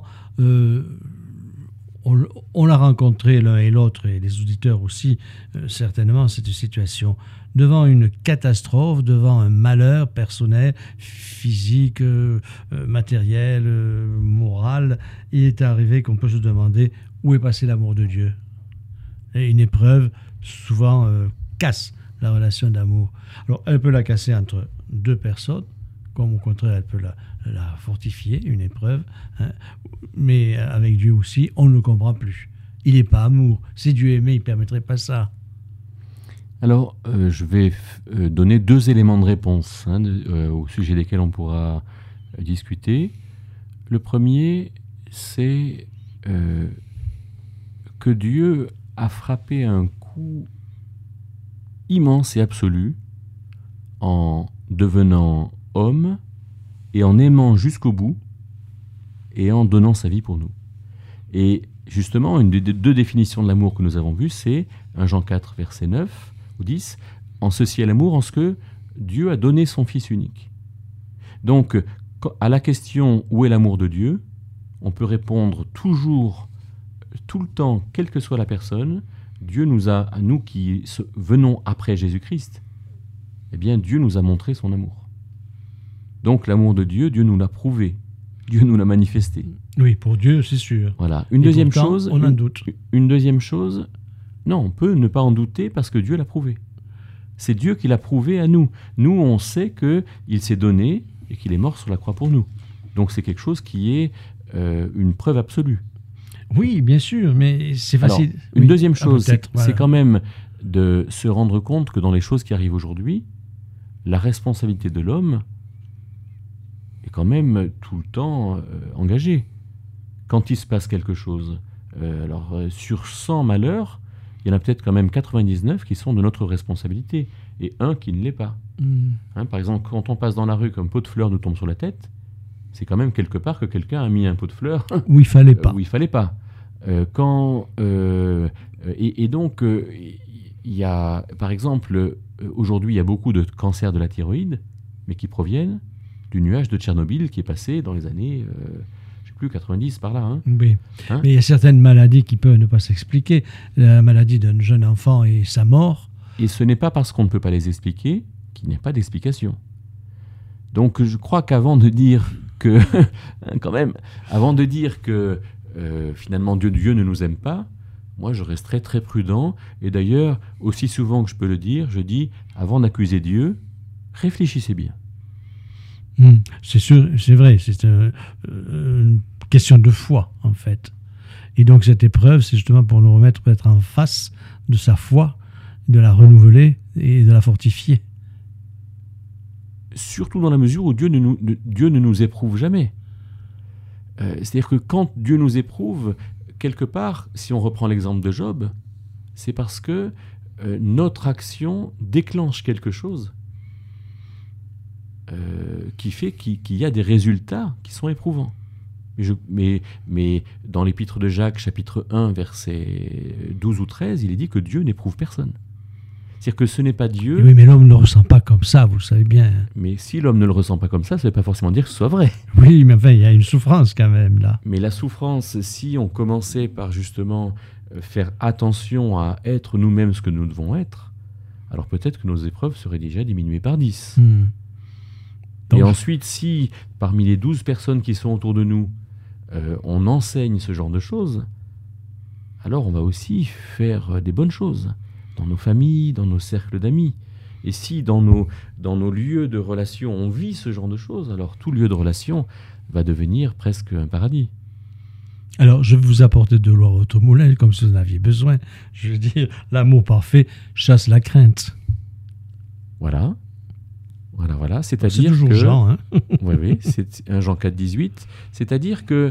on l'a rencontré l'un et l'autre, et les auditeurs aussi, certainement, cette situation. Devant une catastrophe, devant un malheur personnel, physique, matériel, moral, il est arrivé qu'on peut se demander où est passé l'amour de Dieu. Et une épreuve, souvent, casse la relation d'amour. Alors, elle peut la casser entre deux personnes, comme au contraire, elle peut la fortifier, une épreuve. Mais avec Dieu aussi, on ne le comprend plus. Il n'est pas amour. Si Dieu aimait, il ne permettrait pas ça. Alors, je vais donner deux éléments de réponse au sujet desquels on pourra discuter. Le premier, c'est que Dieu a frappé un coup immense et absolu en devenant homme et en aimant jusqu'au bout et en donnant sa vie pour nous. Et justement, une des deux définitions de l'amour que nous avons vues, c'est 1 Jean 4, verset 9 ou 10, « En ceci est l'amour, en ce que Dieu a donné son Fils unique. » Donc, à la question « Où est l'amour de Dieu ?», on peut répondre toujours, tout le temps, quelle que soit la personne, Dieu nous a, à nous qui venons après Jésus-Christ, eh bien, Dieu nous a montré son amour. Donc, l'amour de Dieu, Dieu nous l'a prouvé, Dieu nous l'a manifesté. Oui, pour Dieu, c'est sûr. Voilà. Une deuxième chose, on en doute. Une deuxième chose, non, on peut ne pas en douter parce que Dieu l'a prouvé. C'est Dieu qui l'a prouvé à nous. Nous, on sait qu'il s'est donné et qu'il est mort sur la croix pour nous. Donc, c'est quelque chose qui est une preuve absolue. Oui, bien sûr, mais c'est facile. Alors, une deuxième chose, c'est voilà. quand même de se rendre compte que dans les choses qui arrivent aujourd'hui, la responsabilité de l'homme est quand même tout le temps engagée. Quand il se passe quelque chose, sur 100 malheurs, il y en a peut-être quand même 99 qui sont de notre responsabilité et un qui ne l'est pas. Par exemple, quand on passe dans la rue qu'un pot de fleurs nous tombe sur la tête, c'est quand même quelque part que quelqu'un a mis un pot de fleurs où il fallait pas. Où il fallait pas. Donc, il y a, par exemple, aujourd'hui, il y a beaucoup de cancers de la thyroïde, mais qui proviennent du nuage de Tchernobyl qui est passé dans les années, je sais plus, 90 par là. Hein. Oui. Mais il y a certaines maladies qui peuvent ne pas s'expliquer. La maladie d'un jeune enfant et sa mort. Et ce n'est pas parce qu'on ne peut pas les expliquer qu'il n'y a pas d'explication. Donc, je crois qu'avant de dire que, quand même, avant de dire que finalement Dieu ne nous aime pas, moi je resterai très prudent. Et d'ailleurs, aussi souvent que je peux le dire, je dis, avant d'accuser Dieu, réfléchissez bien. C'est sûr, c'est vrai, c'est une question de foi en fait. Et donc cette épreuve, c'est justement pour nous remettre peut-être en face de sa foi, de la renouveler et de la fortifier. Surtout dans la mesure où Dieu ne nous éprouve jamais. C'est-à-dire que quand Dieu nous éprouve, quelque part, si on reprend l'exemple de Job, c'est parce que notre action déclenche quelque chose qui fait qu'il y a des résultats qui sont éprouvants. Mais dans l'épître de Jacques, chapitre 1, versets 12 ou 13, il est dit que Dieu n'éprouve personne. C'est-à-dire que ce n'est pas Dieu... Oui, mais l'homme ne le ressent pas comme ça, vous le savez bien. Mais si l'homme ne le ressent pas comme ça ne veut pas forcément dire que ce soit vrai. Oui, mais enfin, il y a une souffrance quand même, là. Mais la souffrance, si on commençait par justement faire attention à être nous-mêmes ce que nous devons être, alors peut-être que nos épreuves seraient déjà diminuées par 10. Et ensuite, si parmi les 12 personnes qui sont autour de nous, on enseigne ce genre de choses, alors on va aussi faire des bonnes choses dans nos familles, dans nos cercles d'amis. Et si dans nos lieux de relation, on vit ce genre de choses, alors tout lieu de relation va devenir presque un paradis. Alors, je vais vous apporter de l'eau au moulin, comme si vous en aviez besoin. Je veux dire, l'amour parfait chasse la crainte. Voilà. C'est-à-dire c'est toujours que... Jean, hein. Oui, c'est 1 Jean 4, 18. C'est-à-dire que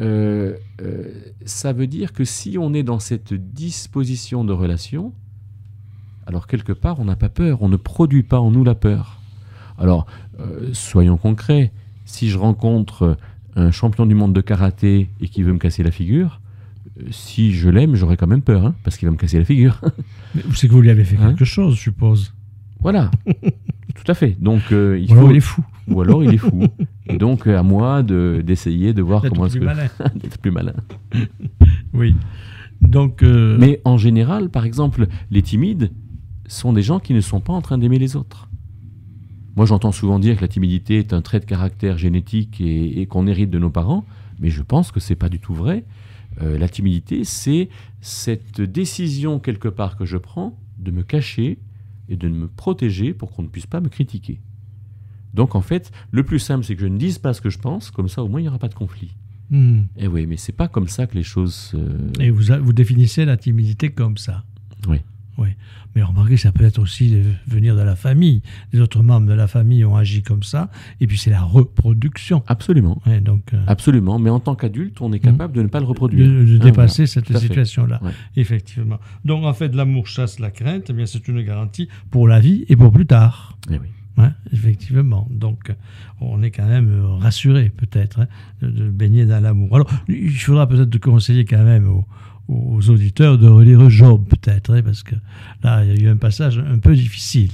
ça veut dire que si on est dans cette disposition de relation, alors quelque part, on n'a pas peur, on ne produit pas en nous la peur. Alors, soyons concrets, si je rencontre un champion du monde de karaté et qui veut me casser la figure, si je l'aime, j'aurai quand même peur, hein, parce qu'il va me casser la figure. Mais c'est que vous lui avez fait quelque chose, je suppose. Voilà, tout à fait. Donc, il faut... il est fou. Ou alors il est fou. Et donc, à moi d'essayer de voir comment est-ce que... d'être plus malin. Oui. Donc, Mais en général, par exemple, les timides sont des gens qui ne sont pas en train d'aimer les autres. Moi, j'entends souvent dire que la timidité est un trait de caractère génétique et qu'on hérite de nos parents, mais je pense que ce n'est pas du tout vrai. La timidité, c'est cette décision quelque part que je prends de me cacher et de me protéger pour qu'on ne puisse pas me critiquer. Donc, en fait, le plus simple, c'est que je ne dise pas ce que je pense, comme ça, au moins, il n'y aura pas de conflit. Et oui, mais c'est pas comme ça que les choses... Et vous définissez la timidité comme ça. Oui. Oui, mais remarquez, ça peut être aussi venir de la famille. Les autres membres de la famille ont agi comme ça, et puis c'est la reproduction. Absolument. Ouais, donc, absolument, mais en tant qu'adulte, on est capable de ne pas le reproduire. De dépasser cette situation-là, ouais. Effectivement. Donc en fait, l'amour chasse la crainte, eh bien, c'est une garantie pour la vie et pour plus tard. Eh oui. Ouais, effectivement. Donc, on est quand même rassuré, peut-être, hein, de baigner dans l'amour. Alors, il faudra peut-être conseiller quand même aux auditeurs de relire Job, peut-être, hein, parce que là, il y a eu un passage un peu difficile.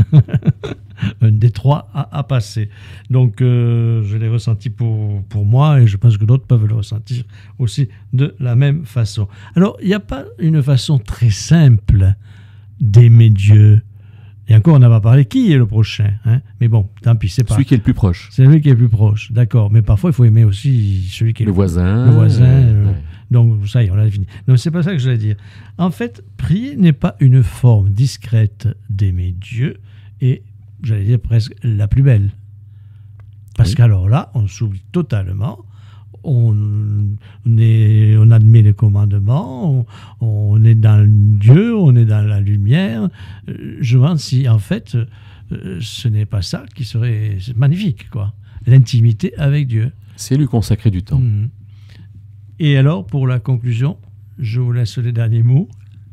Un des 3 à passer. Donc, je l'ai ressenti pour moi, et je pense que d'autres peuvent le ressentir aussi de la même façon. Alors, il n'y a pas une façon très simple d'aimer Dieu. Et encore, on n'a pas parlé qui est le prochain. Hein, mais bon, tant pis, c'est pas... Celui qui est le plus proche. C'est celui qui est le plus proche, d'accord. Mais parfois, il faut aimer aussi celui qui est le voisin. Le voisin. Ouais. Donc, ça y est, on l'a fini. Donc, c'est pas ça que je voulais dire. En fait, prier n'est pas une forme discrète d'aimer Dieu, et, j'allais dire, presque la plus belle. Parce qu'alors là, on s'oublie totalement. on admet les commandements, on est dans Dieu, on est dans la lumière. Je me demande si, en fait, ce n'est pas ça qui serait magnifique, quoi. L'intimité avec Dieu. C'est lui consacrer du temps. Et alors, pour la conclusion, je vous laisse les derniers mots.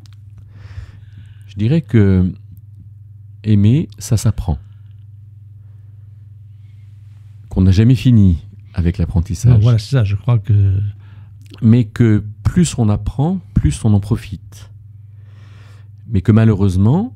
Je dirais que aimer, ça s'apprend. Qu'on n'a jamais fini avec l'apprentissage. Non, voilà, c'est ça, je crois que... Mais que plus on apprend, plus on en profite. Mais que malheureusement,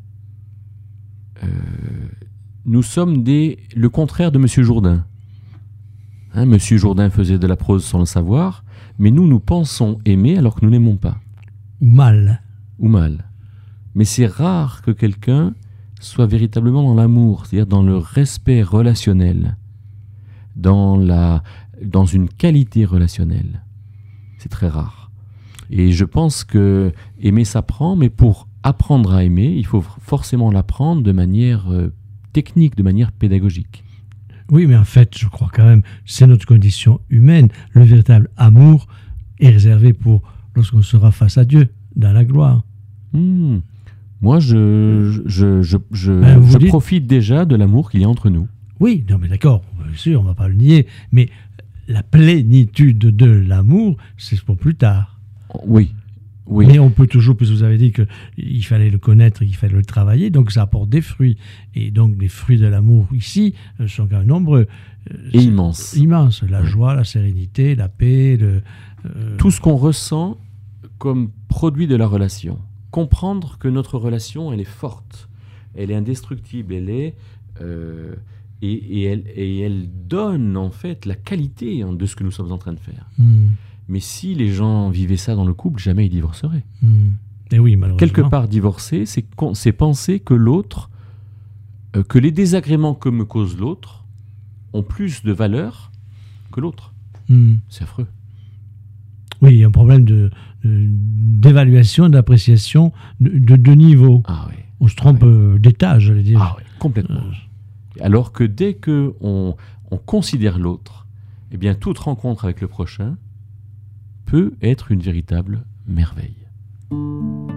nous sommes le contraire de M. Jourdain. M. Jourdain faisait de la prose sans le savoir, mais nous pensons aimer alors que nous n'aimons pas. Ou mal. Mais c'est rare que quelqu'un soit véritablement dans l'amour, c'est-à-dire dans le respect relationnel, dans une qualité relationnelle. C'est très rare. Et je pense que aimer s'apprend, mais pour apprendre à aimer, il faut forcément l'apprendre de manière technique, de manière pédagogique. Oui, mais en fait, je crois quand même, c'est notre condition humaine. Le véritable amour est réservé pour lorsqu'on sera face à Dieu, dans la gloire. Moi, je profite déjà de l'amour qu'il y a entre nous. Oui, non, mais d'accord, bien sûr, on ne va pas le nier, mais la plénitude de l'amour, c'est pour plus tard. Oui. Mais on peut toujours, puisque vous avez dit qu'il fallait le connaître, qu'il fallait le travailler, donc ça apporte des fruits. Et donc les fruits de l'amour ici sont quand même nombreux. Et immenses. Immenses. La joie, la sérénité, la paix. Tout ce qu'on ressent comme produit de la relation. Comprendre que notre relation, elle est forte, elle est indestructible, elle est... Et elle donne en fait la qualité de ce que nous sommes en train de faire. Mais si les gens vivaient ça dans le couple, jamais ils divorceraient. Et oui, malheureusement. Quelque part, divorcer, c'est penser que l'autre, que les désagréments que me cause l'autre ont plus de valeur que l'autre. C'est affreux. Oui, il y a un problème d'évaluation, d'appréciation de niveau. Ah oui. On se trompe d'étage, j'allais dire. Ah oui, complètement. Alors que dès qu'on considère l'autre, eh bien, toute rencontre avec le prochain peut être une véritable merveille.